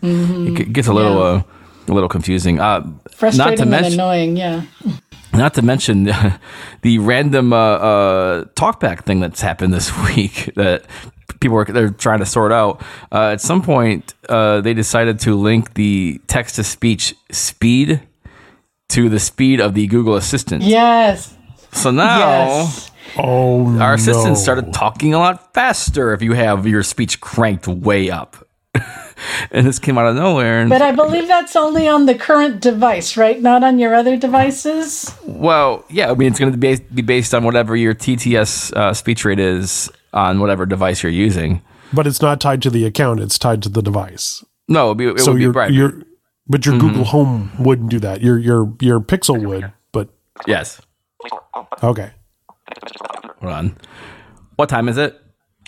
it gets a little Yeah. uh, a little confusing. Uh, not Frustrating to and mention. annoying, yeah. Not to mention the random uh, uh, talkback thing that's happened this week that people are they're trying to sort out. Uh, at some point, uh, they decided to link the text to speech speed to the speed of the Google Assistant. Yes. So now Yes. Oh, our assistant no. started talking a lot faster if you have your speech cranked way up. And this came out of nowhere. And But I believe that's only on the current device, right? Not on your other devices? Well, yeah, I mean, it's going to be be based on whatever your T T S uh, speech rate is on whatever device you're using. But it's not tied to the account; it's tied to the device. No, it would be, it so would be your right. your but your Mm-hmm. Google Home wouldn't do that. Your your your Pixel would, but Yes. okay. Hold on. What time is it?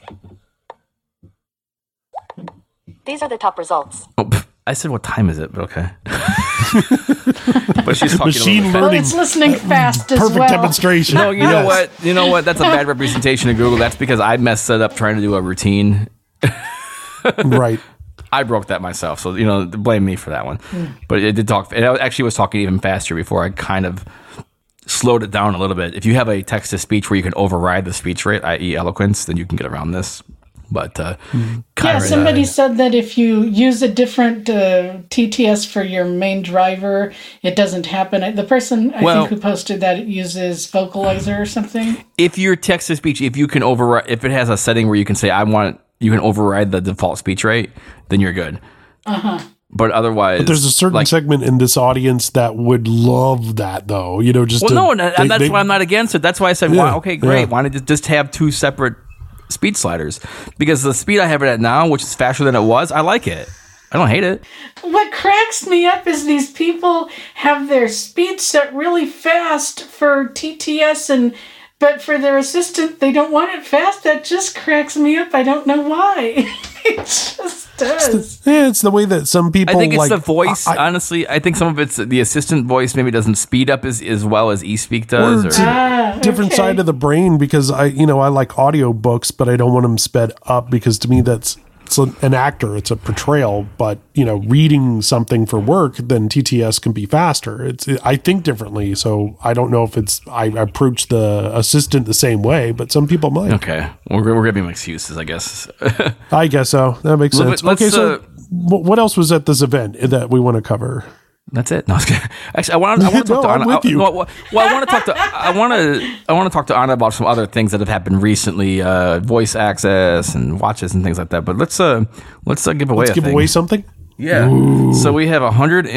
These are the top results. Oh, pff, I said what time is it, but okay. But she's talking Machine a little bit Well, learning. it's listening fast as Perfect well. demonstration. No, you know Yes. what? You know what? That's a bad representation of Google. That's because I messed it up trying to do a routine. Right. I broke that myself, so you know, blame me for that one. But it did talk. It actually was talking even faster before I kind of slowed it down a little bit. If you have a text to speech where you can override the speech rate, that is, Eloquence, then you can get around this. But uh, Yeah, Kyra, somebody uh, said that if you use a different uh, T T S for your main driver, it doesn't happen. The person I Well- think who posted that it uses Vocalizer or something. if your text to speech, if you can override, if it has a setting where you can say, I want, you can override the default speech rate, then you're good. Uh huh. But otherwise, But there's a certain like, segment in this audience that would love that, though. You know, just Well, to- no, and, and they- that's they- why I'm not against it. That's why I said, Yeah, wow, okay, great. yeah. Why don't you just have two separate speed sliders? Because the speed I have it at now, which is faster than it was, I like it. I don't hate it. What cracks me up is these people have their speed set really fast for T T S, and but for their assistant, they don't want it fast. That just cracks me up. I don't know why. It just does. Yeah, it's the way that some people. I think it's like, the voice. I- I- honestly, I think some of it's the assistant voice maybe doesn't speed up as, as well as eSpeak does. Or Or, it's a Ah, different okay. side of the brain because I, you know, I like audio books, but I don't want them sped up because to me that's it's an actor, it's a portrayal. But you know, reading something for work, then T T S can be faster. It's I think differently, so I don't know if it's I approach the assistant the same way, but some people might. okay, we're, we're giving them excuses, I guess. I guess so. That makes Well, sense. but let's, Okay, so uh, wh- what else was at this event that we want to cover? That's it. No, I was kidding. Actually, I want to. I want to No, talk to I'm Anna. with you. I, well, well, I want to talk to. I want to. I want to talk to Anna about some other things that have happened recently, uh, voice access and watches and things like that. But let's uh, let's uh, give away. Let's a give thing. away something. Yeah. So we have one hundred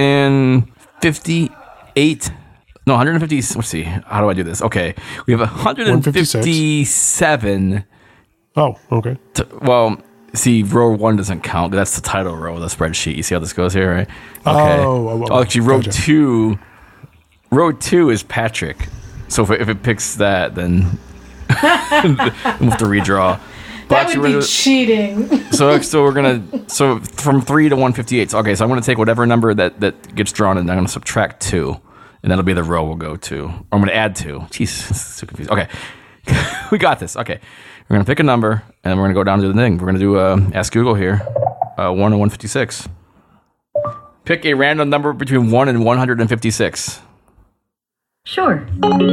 fifty-eight. No, one hundred fifty. Let's see. How do I do this? Okay, we have one hundred fifty-seven. Oh, okay. T- well, see, row one doesn't count. That's the title row of the spreadsheet. You see how this goes here, right? Okay. Oh, oh, oh, actually, row gotcha. two, row two is Patrick. So if it, if it picks that, then we'll have to redraw. But That actually, would be we're- cheating. So, so we're gonna so from three to one fifty eight. So, okay, so I'm gonna take whatever number that, that gets drawn, and I'm gonna subtract two, and that'll be the row we'll go to. Or I'm gonna add two. Jeez, this is so confused. Okay, we got this. Okay, we're gonna pick a number, and we're gonna go down to the thing. We're gonna do uh, Ask Google here, uh, one to one fifty six. Pick a random number between one and one hundred and fifty six. Sure.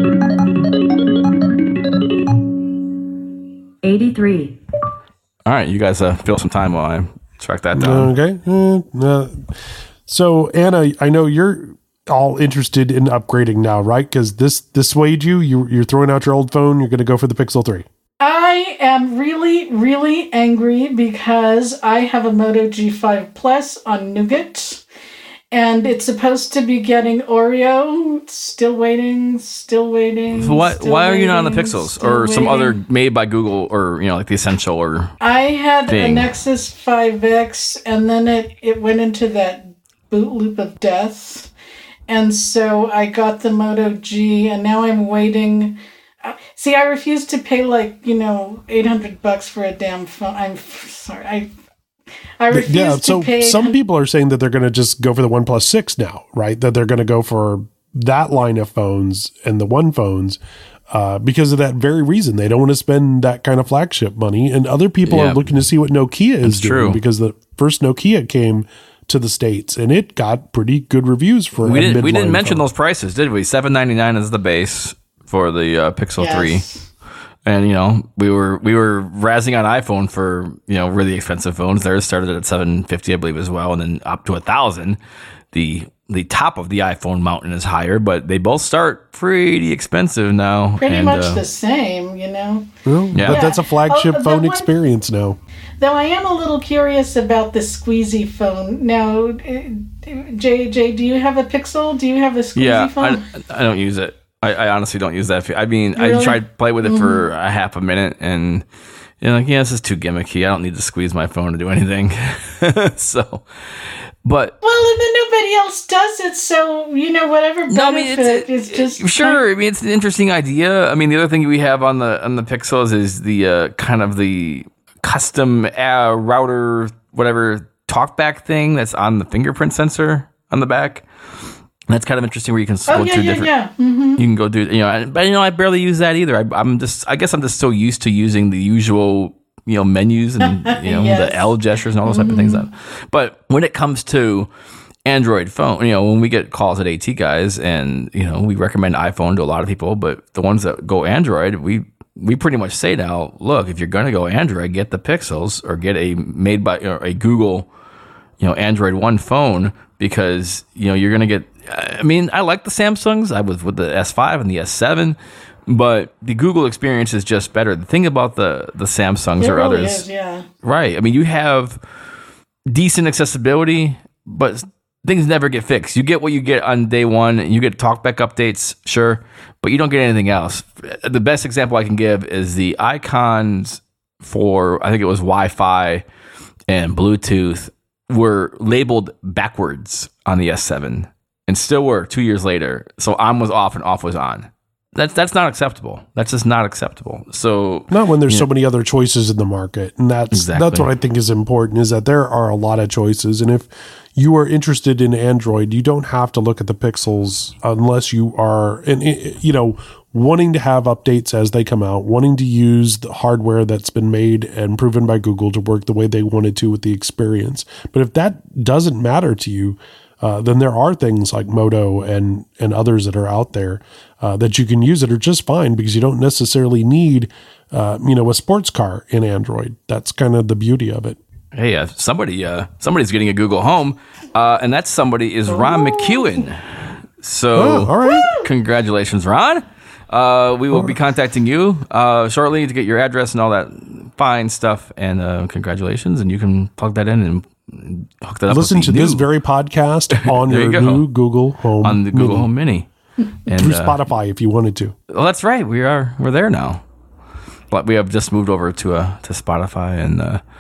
eighty-three. All right, you guys uh, fill some time while I track that down. Okay. Uh, uh, so, Anna, I know you're all interested in upgrading now, right? Because this dissuade you. you. You're throwing out your old phone. You're going to go for the Pixel three. I am really, really angry because I have a Moto G five Plus on Nougat, and it's supposed to be getting Oreo. Still waiting, still waiting. So why still why are you not on the waiting, Pixels still or some other waiting. made by Google or you know like the Essential or I had thing? a Nexus five X, and then it, it went into that boot loop of death. And so I got the Moto G, and now I'm waiting. Uh, see, I refuse to pay like, you know, eight hundred bucks for a damn phone. I'm f- sorry. I I refuse Yeah. to So pay. some people are saying that they're going to just go for the OnePlus six now, right? That they're going to go for that line of phones and the One phones uh, because of that very reason. They don't want to spend that kind of flagship money. And other people Yeah. are looking to see what Nokia is That's doing true. because the first Nokia came to the States and it got pretty good reviews for we a didn't we didn't midline mention phone. those prices, did we? seven ninety-nine is the base for the uh, Pixel Yes. three. And you know, we were we were razzing on iPhone for, you know, really expensive phones. Theirs started at seven fifty, I believe, as well, and then up to a thousand. The the top of the iPhone mountain is higher, but they both start pretty expensive now. Pretty and, much uh, the same, you know. Well, Yeah. But that's a flagship Oh, the phone one- experience now. Though I am a little curious about the squeezy phone. Now, uh, J J, do you have a Pixel? Do you have a squeezy Yeah, phone? I, I don't use it. I, I honestly don't use that. fe- I mean, I Really? tried to play with it for a half a minute, and you know, like, yeah, this is too gimmicky. I don't need to squeeze my phone to do anything. So, but Well, and then nobody else does it, so you know whatever benefit no, I mean, it's, is just sure. I mean, it's an interesting idea. I mean, the other thing we have on the on the Pixels is the uh, kind of the custom uh, router, whatever talkback thing that's on the fingerprint sensor on the back. That's kind of interesting where you can Oh go yeah, through yeah, different. yeah. hmm You can go do, you know, I- but you know, I barely use that either. I, I'm just, I guess I'm just so used to using the usual, you know, menus and you know Yes. the L gestures and all those type of things. That, but when it comes to Android phone, you know, when we get calls at AT guys, and you know, we recommend iPhone to a lot of people, but the ones that go Android, we we pretty much say now, look, if you're going to go Android, get the Pixels or get a made by or a Google, you know, Android One phone, because you know you're going to get. I mean, I like the Samsungs. I was with the S five and the S seven, but the Google experience is just better. The thing about the the Samsungs It or really others, is, yeah. right? I mean, you have decent accessibility, but things never get fixed. You get what you get on day one. You get talkback updates, sure, but you don't get anything else. The best example I can give is the icons for, I think it was Wi-Fi and Bluetooth, were labeled backwards on the S seven and still were two years later. So on was off and off was on. That's that's not acceptable. That's just not acceptable. So Not when there's so many other choices in the market. And that's Exactly. that's what I think is important, is that there are a lot of choices. And if you are interested in Android, you don't have to look at the Pixels unless you are, and you know, wanting to have updates as they come out, wanting to use the hardware that's been made and proven by Google to work the way they wanted to with the experience. But if that doesn't matter to you, uh, then there are things like Moto and and others that are out there uh, that you can use that are just fine, because you don't necessarily need uh, you know a sports car in Android. That's kind of the beauty of it. hey, uh, somebody uh, somebody's getting a Google Home, uh, and that somebody is Ron McEwen. So Oh, all right. congratulations, Ron. Uh, we will be contacting you uh, shortly to get your address and all that fine stuff. And uh, congratulations, and you can plug that in and hook that up. Listen with to the this new- very podcast on There your you go. new Google Home on the Google Mini, Home Mini. And through uh, Spotify if you wanted to. well, that's right. We are we're there now. But we have just moved over to uh, to Spotify, and uh,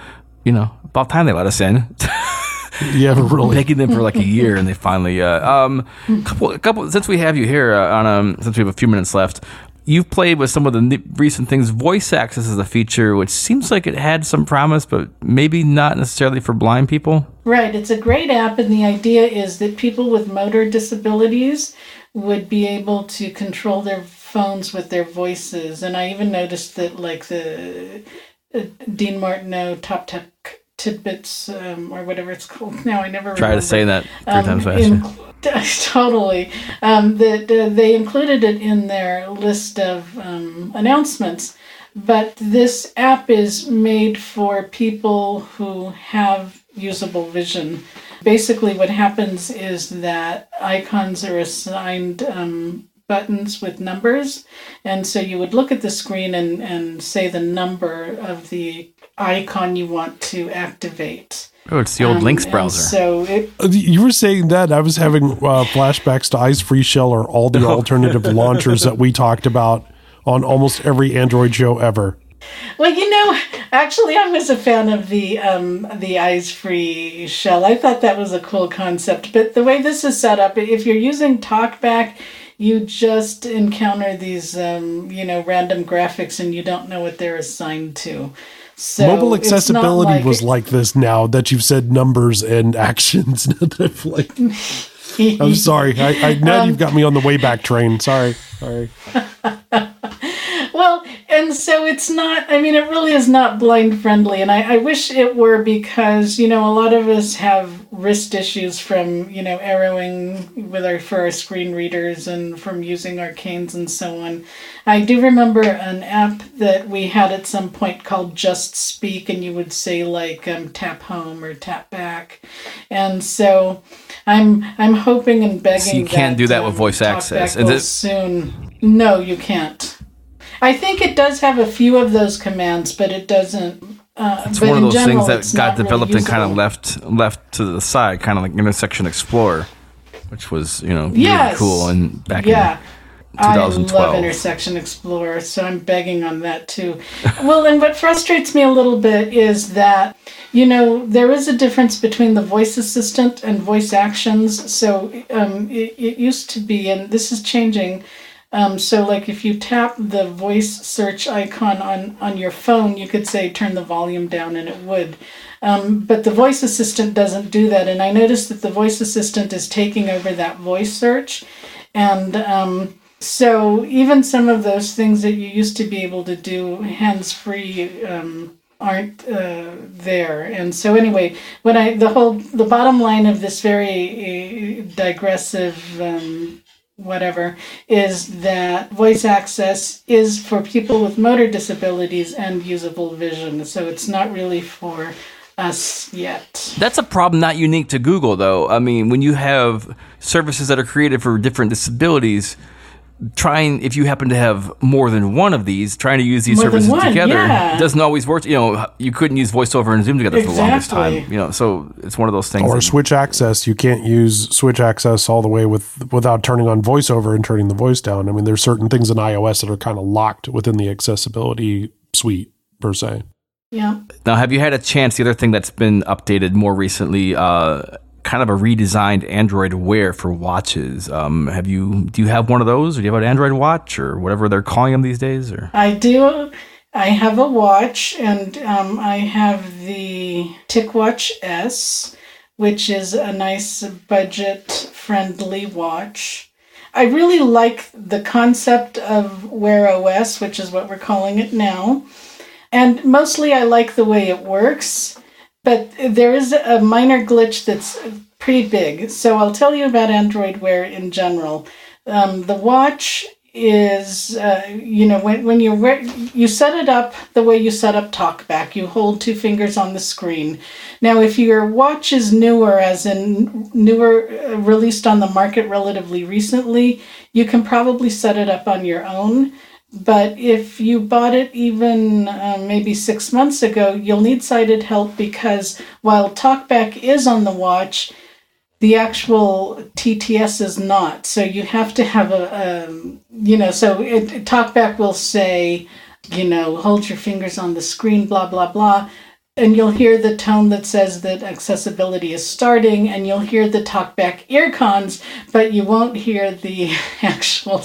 you know, about time they let us in. Yeah, really. Begging them for like a year, and they finally. Uh, um, couple, couple. Since we have you here, uh, on um, since we have a few minutes left, you've played with some of the n- recent things. Voice access is a feature which seems like it had some promise, but maybe not necessarily for blind people. Right. It's a great app, and the idea is that people with motor disabilities would be able to control their phones with their voices. And I even noticed that, like the uh, Dean Martineau Top Tech Tidbits, um, or whatever it's called now, I never Try remember. to say that three um, times faster. In, totally. Um, that uh, they included it in their list of um, announcements. But this app is made for people who have usable vision. Basically, what happens is that icons are assigned um, buttons with numbers. And so you would look at the screen and, and say the number of the icon you want to activate. Oh, it's the old Um, Lynx and browser. So it, Uh, You were saying that. I was having uh, flashbacks to Eyes Free Shell or all the alternative launchers that we talked about on almost every Android show ever. well, you know, actually, I was a fan of the um, the eyes free shell. I thought that was a cool concept. But the way this is set up, if you're using TalkBack, you just encounter these, um, you know, random graphics, and you don't know what they're assigned to. So Mobile it's not accessibility like was like this now that you've said numbers and actions. like, I'm sorry. I, I, now Um, you've got me on the way back train. Sorry. Sorry. Well, and so it's not, I mean, it really is not blind friendly. And I, I wish it were, because, you know, a lot of us have wrist issues from, you know, arrowing with our, for our screen readers and from using our canes and so on. I do remember an app that we had at some point called Just Speak, and you would say like um, tap home or tap back. And so I'm I'm hoping and begging So you can't that, do that with um, voice TalkBack access. will Is it- soon. No, you can't. I think it does have a few of those commands, but it doesn't. Uh, It's but one of in those general, things that it's got not really developed and kind of usable. left left to the side, kind of like Intersection Explorer, which was, you know, really Yes. cool and back Yeah. in I twenty love twelve. Intersection Explorer, so I'm begging on that too. Well, and what frustrates me a little bit is that, you know, there is a difference between the voice assistant and voice actions. So um, it, it used to be, and this is changing. Um, so like if you tap the voice search icon on, on your phone, you could say turn the volume down and it would. Um, but the voice assistant doesn't do that. And I noticed that the voice assistant is taking over that voice search. And um, so even some of those things that you used to be able to do hands-free um, aren't uh, there. And so anyway, when I the whole the bottom line of this very uh, digressive um, whatever is that voice access is for people with motor disabilities and usable vision. So it's not really for us yet. That's a problem not unique to Google, though. I mean, when you have services that are created for different disabilities, trying, if you happen to have more than one of these, trying to use these More than services one, together yeah. doesn't always work. You know, you couldn't use VoiceOver and Zoom together for the longest Exactly. time. You know, so it's one of those things. Or that- switch access. You can't use switch access all the way with without turning on voiceover and turning the voice down. I mean, there's certain things in iOS that are kind of locked within the accessibility suite, per se. Yeah. Now, have you had a chance? The other thing that's been updated more recently, uh, kind of a redesigned Android Wear for watches. Um, have you? Do you have one of those, or do you have an Android Watch, or whatever they're calling them these days? Or I do. I have a watch, and um, I have the TicWatch S, which is a nice budget-friendly watch. I really like the concept of Wear O S, which is what we're calling it now. And mostly I like the way it works, but there is a minor glitch that's pretty big. So I'll tell you about Android Wear in general. Um, the watch is, uh, you know, when, when you wear, you set it up the way you set up TalkBack. You hold two fingers on the screen. Now, if your watch is newer, as in newer, uh, released on the market relatively recently, you can probably set it up on your own. But if you bought it even uh, maybe six months ago, you'll need sighted help, because while TalkBack is on the watch, the actual T T S is not. So you have to have a, um, you know, so it, TalkBack will say, you know, hold your fingers on the screen, blah, blah, blah. and you'll hear the tone that says that accessibility is starting, and you'll hear the talkback ear cons, but you won't hear the actual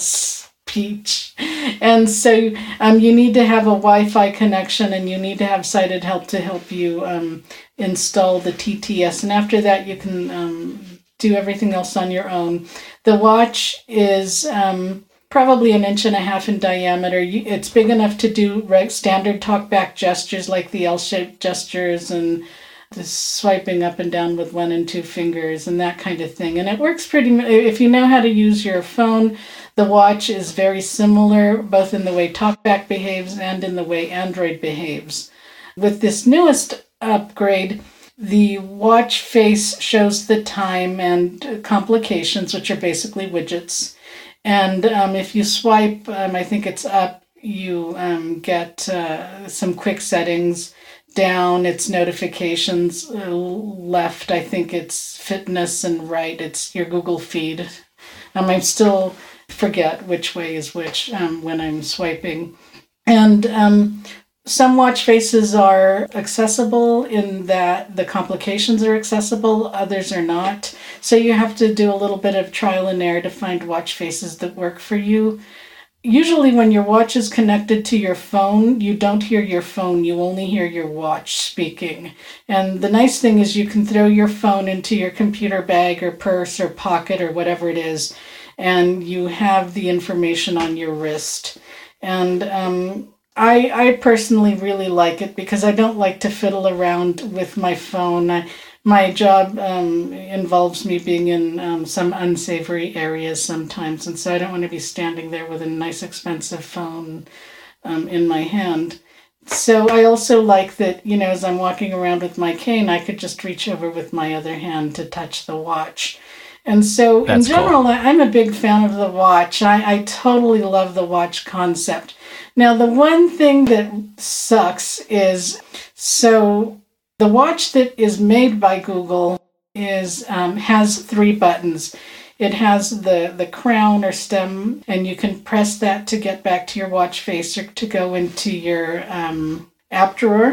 speech. And so um, you need to have a Wi-Fi connection, and you need to have sighted help to help you um, install the T T S. And after that, you can um, do everything else on your own. The watch is um, probably an inch and a half in diameter. It's big enough to do standard talkback gestures like the L-shaped gestures and the swiping up and down with one and two fingers and that kind of thing. And it works pretty much. If you know how to use your phone, the watch is very similar, both in the way talkback behaves and in the way Android behaves. With this newest upgrade, the watch face shows the time and complications, which are basically widgets. And um, if you swipe, um, I think it's up, you um, get uh, some quick settings. Down, it's notifications. Uh, left, I think it's fitness. And right, it's your Google feed. Um, I still forget which way is which um, when I'm swiping. And um, some watch faces are accessible in that the complications are accessible, others are not. So you have to do a little bit of trial and error to find watch faces that work for you. Usually when your watch is connected to your phone, you don't hear your phone, you only hear your watch speaking. And the nice thing is you can throw your phone into your computer bag or purse or pocket or whatever it is, and you have the information on your wrist. And um, I, I personally really like it because I don't like to fiddle around with my phone. I, my job um, involves me being in um, some unsavory areas sometimes, and so I don't want to be standing there with a nice expensive phone um, in my hand. So I also like that, you know, as I'm walking around with my cane, I could just reach over with my other hand to touch the watch. And so That's in general, cool. I'm a big fan of the watch. I, I totally love the watch concept. Now, the one thing that sucks is, so the watch that is made by Google is um, has three buttons. It has the, the crown or stem, and you can press that to get back to your watch face or to go into your um, app drawer.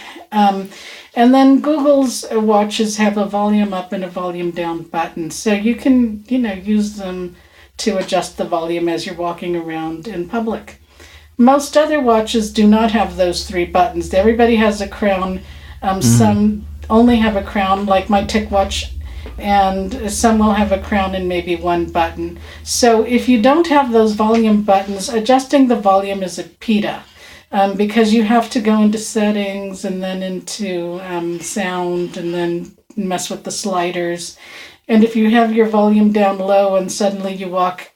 Um, and then Google's watches have a volume up and a volume down button. So you can, you know, use them to adjust the volume as you're walking around in public. Most other watches do not have those three buttons. Everybody has a crown. Um, mm-hmm. Some only have a crown, like my TicWatch, and some will have a crown and maybe one button. So if you don't have those volume buttons, adjusting the volume is a pita, um, because you have to go into settings and then into um, sound and then mess with the sliders. And if you have your volume down low and suddenly you walk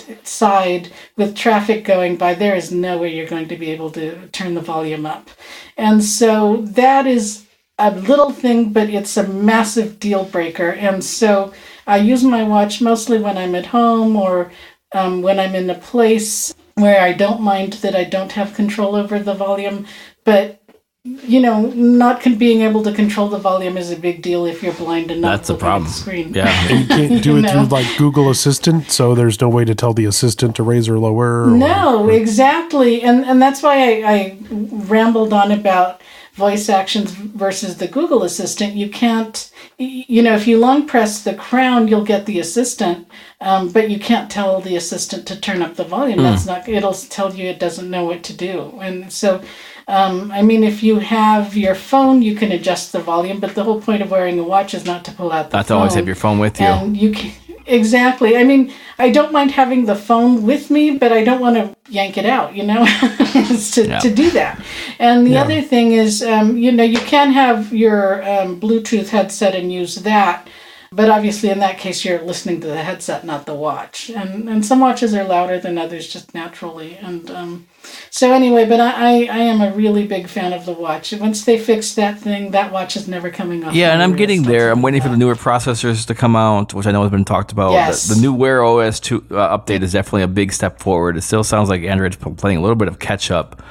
outside with traffic going by, there is no way you're going to be able to turn the volume up. And so that is a little thing, but it's a massive deal breaker. And so I use my watch mostly when I'm at home or um, when I'm in a place where I don't mind that I don't have control over the volume. But you know, not con- being able to control the volume is a big deal if you're blind and not That's a looking problem. at the screen. Yeah. And you can't do You it know? through like Google Assistant, so there's no way to tell the assistant to raise or lower. Or, No, exactly. And and that's why I, I rambled on about voice actions versus the Google Assistant. You can't, you know, if you long press the crown, you'll get the assistant, um, but you can't tell the assistant to turn up the volume. Mm. That's not, it'll tell you it doesn't know what to do. And so, um, I mean, if you have your phone, you can adjust the volume, but the whole point of wearing a watch is not to pull out the Not phone. to always have your phone with you. And you can, exactly. I mean, I don't mind having the phone with me, but I don't want to yank it out, you know, to, Yeah. to do that. And the Yeah. other thing is, um, you know, you can have your um, Bluetooth headset and use that. But obviously, in that case, you're listening to the headset, not the watch. And and some watches are louder than others just naturally. And um, so anyway, but I, I, I am a really big fan of the watch. Once they fix that thing, that watch is never coming off. Yeah, and my I'm wrist. getting there. I'll I'm tell waiting you for the that. newer processors to come out, which I know has been talked about. Yes. The, the new Wear O S two uh, update is definitely a big step forward. It still sounds like Android's playing a little bit of catch up,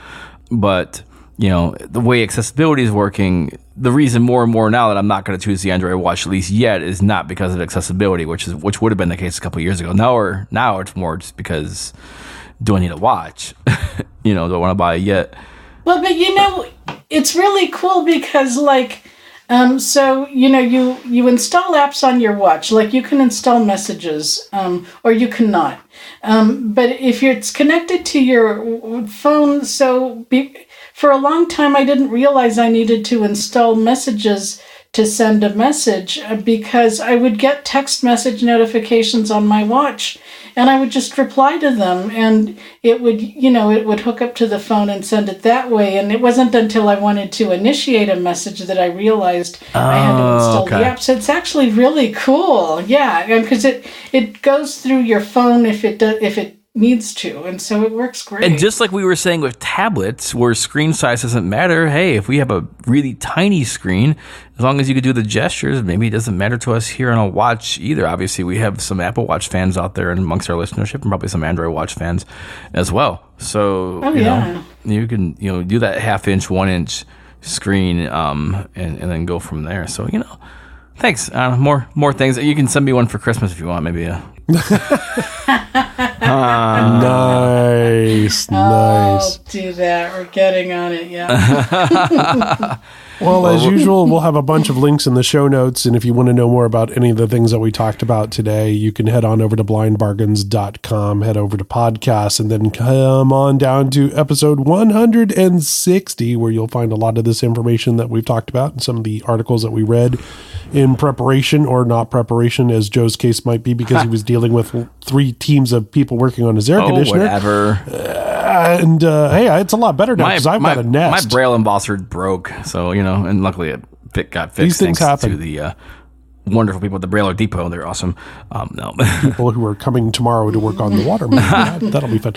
but you know the way accessibility is working. The reason more and more now that I'm not going to choose the Android watch, at least yet, is not because of accessibility, which is which would have been the case a couple of years ago. Now, or now it's more just because do I need a watch? you know, do I want to buy it yet? Well, but you know, it's really cool because, like, um, so you know, you you install apps on your watch. Like, you can install Messages, um, or you cannot. Um, but if it's connected to your phone, so be, for a long time, I didn't realize I needed to install Messages to send a message, because I would get text message notifications on my watch and I would just reply to them, and it would, you know, it would hook up to the phone and send it that way. And it wasn't until I wanted to initiate a message that I realized oh, I had to install okay. the app. So it's actually really cool. Yeah. Because it, it goes through your phone if it does, if it needs to, and so it works great. And just like we were saying with tablets, where screen size doesn't matter, hey, if we have a really tiny screen, as long as you could do the gestures, maybe it doesn't matter to us here on a watch either. Obviously, we have some Apple Watch fans out there and amongst our listenership, and probably some Android Watch fans as well. So oh, you yeah. know, you can you know do that half inch, one inch screen, um, and, and then go from there. So you know, thanks. Uh, more more things. You can send me one for Christmas if you want, maybe. Uh, Uh, nice, nice. I'll do that. We're getting on it, yeah. Well, as usual, we'll have a bunch of links in the show notes, and if you want to know more about any of the things that we talked about today, you can head on over to blind bargains dot com, head over to podcasts, and then come on down to episode one hundred sixty, where you'll find a lot of this information that we've talked about and some of the articles that we read in preparation or not preparation, as Joe's case might be, because he was dealing with three teams of people working on his air oh, conditioner. whatever. Uh, and uh, hey, it's a lot better now because I've my, got a Nest. My Braille embosser broke, so you know, and luckily it fit, got fixed. These things thanks happen. to the uh, wonderful people at the Braille Depot. They're awesome. Um, no, people who are coming tomorrow to work on the water main. that, that'll be fun.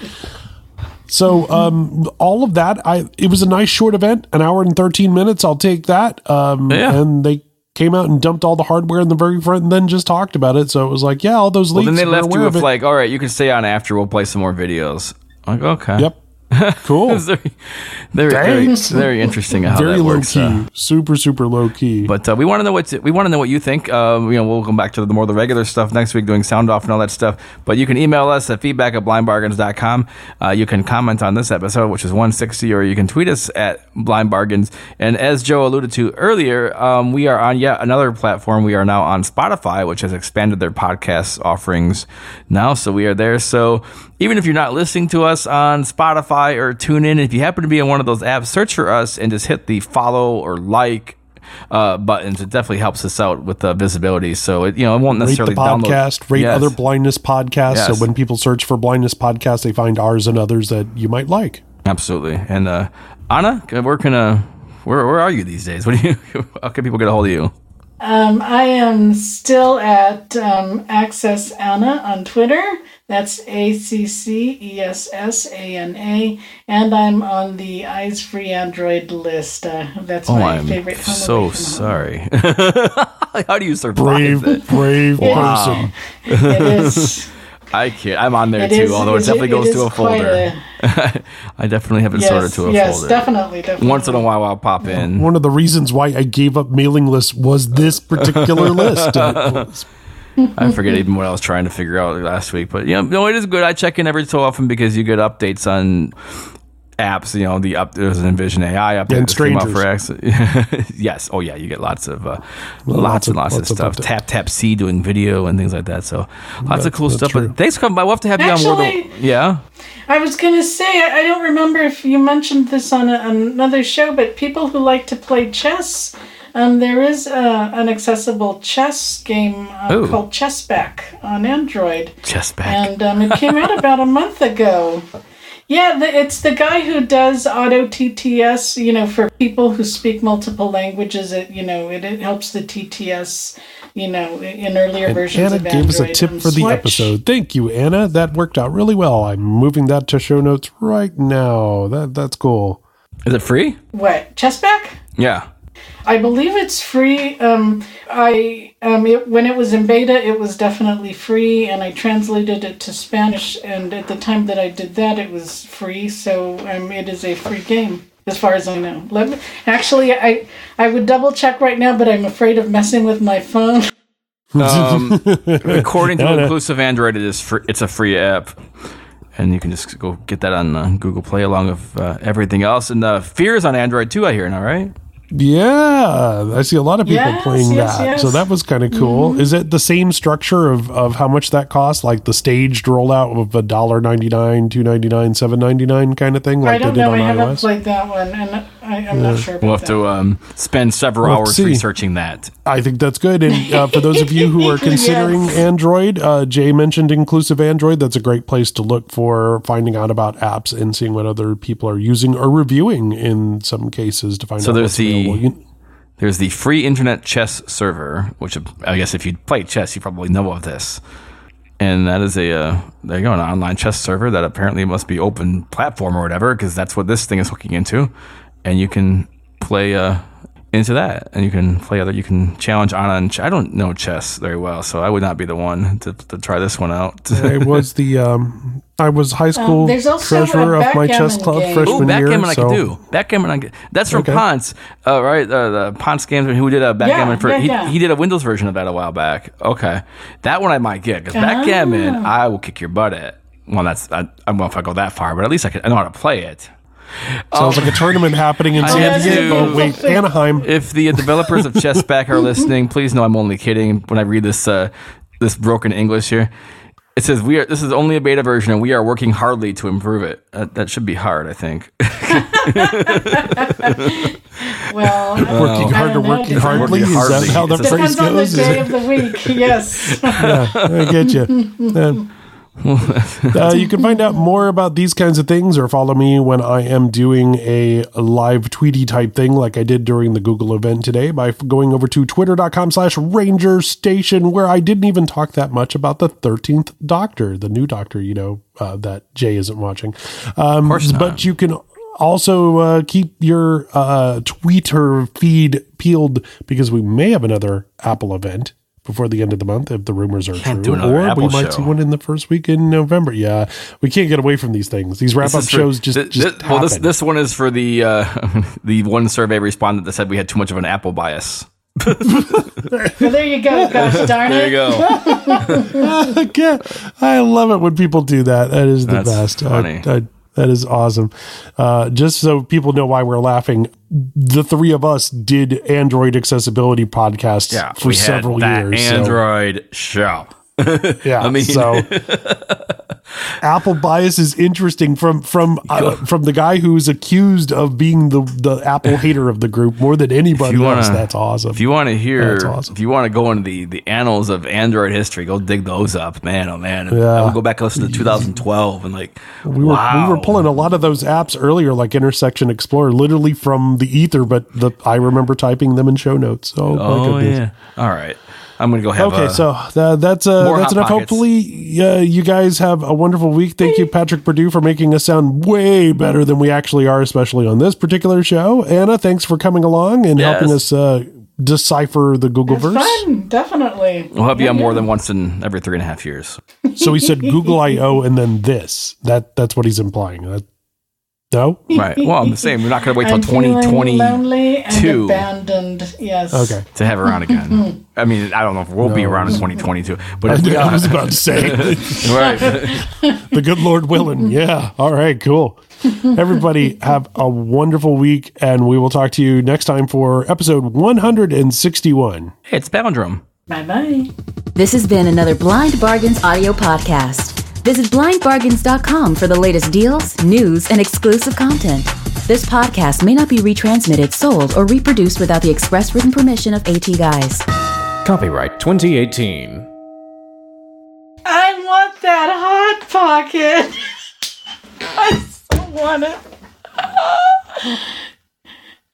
So um, all of that, I it was a nice short event, an hour and thirteen minutes. I'll take that. Um, yeah. And they came out and dumped all the hardware in the very front and then just talked about it. So it was like, yeah, all those leaks. Well, then they left you with it. like, all right, you can stay on after. We'll play some more videos. I'm like, okay. Yep. Cool. very, very, very, very interesting how very that low works. key, Uh, super, super low key. But uh, we want to know what we want to know what you think. Uh, you know, we'll come back to the more the regular stuff next week, doing sound off and all that stuff. But you can email us at feedback at blind bargains dot com. Uh, you can comment on this episode, which is one sixty, or you can tweet us at Blind Bargains. And as Joe alluded to earlier, um, we are on yet another platform. We are now on Spotify, which has expanded their podcast offerings now. So we are there. So even if you're not listening to us on Spotify or TuneIn, if you happen to be in one of those apps, search for us and just hit the follow or like uh, buttons. It definitely helps us out with the visibility. So it, you know, it won't necessarily rate the podcast, download. rate Yes. other blindness podcasts. Yes. So when people search for blindness podcasts, they find ours and others that you might like. Absolutely. And uh, Anna, where can uh, where where are you these days? What do you? How can people get a hold of you? Um, I am still at um, Access Anna on Twitter. That's A C C E S S A N A. And I'm on the Eyes Free Android list. Uh, that's Oh, my I'm favorite. Home so away from home. sorry. How do you survive Brave, it? brave Wow. person. It is. I can't. I'm on there It too, is- although it it- definitely it goes is to a quite folder. a- I definitely have it Yes, sorted to a yes, folder. definitely, definitely. Once in a while, I'll pop in. One of the reasons why I gave up mailing lists was this particular list. And it was- I forget even what I was trying to figure out last week, but you know, no, it is good. I check in every so often because you get updates on apps. You know, the up there's an Envision A I update And that came out strangers. for X. Yes, oh yeah, you get lots of uh, lots and of- lots, lots of of stuff. updates. Tap Tap C doing video and things like that. So lots of cool that's stuff. true. But thanks for coming by. We'll have to have you on more. Actually- than- Yeah. I was going to say, I, I don't remember if you mentioned this on a, another show, but people who like to play chess, um, there is uh, an accessible chess game uh, Ooh. called Chessback on Android. Chest back. And um, it came out about a month ago. Yeah, the, it's the guy who does Auto T T S, you know, for people who speak multiple languages. It, you know, it, it helps the T T S, you know, in earlier and versions Anna of gave Android. us a tip um, for the Switch. episode. Thank you, Anna. That worked out really well. I'm moving that to show notes right now. That That's cool. Is it free? What, Chessback? Yeah. I believe it's free. Um, I um, it, when it was in beta, it was definitely free, and I translated it to Spanish. And at the time that I did that, it was free. So um, it is a free game, as far as I know. Let me actually, I I would double check right now, but I'm afraid of messing with my phone. Um, according to No, no. Inclusive Android, it is free, it's a free app. And you can just go get that on uh, Google Play along with uh, everything else. And uh, Fear's on Android too, I hear now, right? Yeah, I see a lot of people Yes, playing yes, that. yes. So that was kind of cool. Mm-hmm. Is it the same structure of, of how much that costs? Like the staged rollout of a one dollar ninety-nine, two ninety-nine, seven ninety-nine kind of thing like I don't they did know. on I haven't iOS? played that one, and I, I'm not sure about We'll have that. to um, spend several We'll hours see. researching that. I think that's good. And uh, for those of you who are considering Yes. Android, uh, Jay mentioned inclusive Android. That's a great place to look for finding out about apps and seeing what other people are using or reviewing in some cases to find So out there's what's the- available. You- There's the free internet chess server, which I guess if you play chess, you probably know of this. And that is a, uh, there you go, an online chess server that apparently must be open platform or whatever, because that's what this thing is hooking into. And you can play uh, into that, and you can play other, you can challenge on on. Ch- I don't know chess very well, so I would not be the one to, to try this one out. I was the um, I was high school Um, there's also treasurer a of my chess backgammon club game. freshman Oh, backgammon year. I so can do. Backgammon I can. That's from Okay. Ponce, uh, right? Uh, the Ponce Games, who did a backgammon Yeah, for. yeah, he, yeah. he did a Windows version of that a while back. Okay, that one I might get because backgammon I will kick your butt at. Well, that's I, I don't know if I go that far, but at least I, can, I know how to play it. sounds like a tournament happening in I San have Diego. to- Wait, Anaheim. If the developers of Chessback are listening, please know I'm only kidding. When I read this uh, this broken English here, it says we are. This is only a beta version, and we are working hardly to improve it. Uh, that should be hard, I think. Well, Working I hard or don't know. working hardly? Is hardly. that how the It phrase Depends on the goes? Is day it- of the week. Yes. I get you. Uh, uh, you can find out more about these kinds of things or follow me when I am doing a live tweety type thing like I did during the Google event today by going over to twitter.com slash ranger station where I didn't even talk that much about the thirteenth Doctor, the new Doctor, you know, uh, that Jay isn't watching. Um, Of course not. But you can also uh, keep your uh, Twitter feed peeled because we may have another Apple event before the end of the month if the rumors are Can't true, do another or Apple we might show. see one in the first week in November. Yeah, we can't get away from these things. These wrap This up is for- shows just, thi- just thi- well, this happen. this one is for the uh, the one survey respondent that said we had too much of an Apple bias. Well, there you go. Gosh darn it. go. Okay. I love it when people do that. That is the That's best. I- funny. I- that is awesome. Uh, just so people know why we're laughing, the three of us did Android accessibility podcasts Yeah, for we had several that years. so- Android show. Yeah, I mean- so Apple bias is interesting from from uh, from the guy who's accused of being the the Apple hater of the group more than anybody you wanna- else. That's awesome. If you want to hear, That's awesome. if you want to go into the, the annals of Android history, go dig those up, man. Oh man, and Yeah. I would go back and listen to two thousand twelve and like we were wow. we were pulling a lot of those apps earlier, like Intersection Explorer, literally from the ether. But the I remember typing them in show notes. Oh, my Oh goodness. yeah. All right, I'm gonna go have. Okay, a, so uh, that's uh, more that's Hot enough. Pockets. Hopefully, uh, you guys have a wonderful week. Thank you, Patrick Purdue, for making us sound way better than we actually are, especially on this particular show. Anna, thanks for coming along and Yes. helping us uh, decipher the Google It's verse. fun. Definitely. we'll have you Yeah, on more yeah. than once in every three and a half years. So he said Google I O and then this. That that's what he's implying. That, no. Right. Well, I'm the same. We're not gonna wait till I'm feeling twenty twenty lonely and two. abandoned. Yes. Okay. to have her on again. I mean, I don't know if we'll be around in twenty twenty-two, but if we I are, was about to say right. the good Lord willing. Yeah. All right. Cool. Everybody have a wonderful week, and we will talk to you next time for episode one hundred sixty-one. Hey, it's Palindrome. Bye bye. This has been another Blind Bargains audio podcast. Visit blind bargains dot com for the latest deals, news, and exclusive content. This podcast may not be retransmitted, sold, or reproduced without the express written permission of AT Guys. Copyright twenty eighteen. I want that hot pocket. I so want it.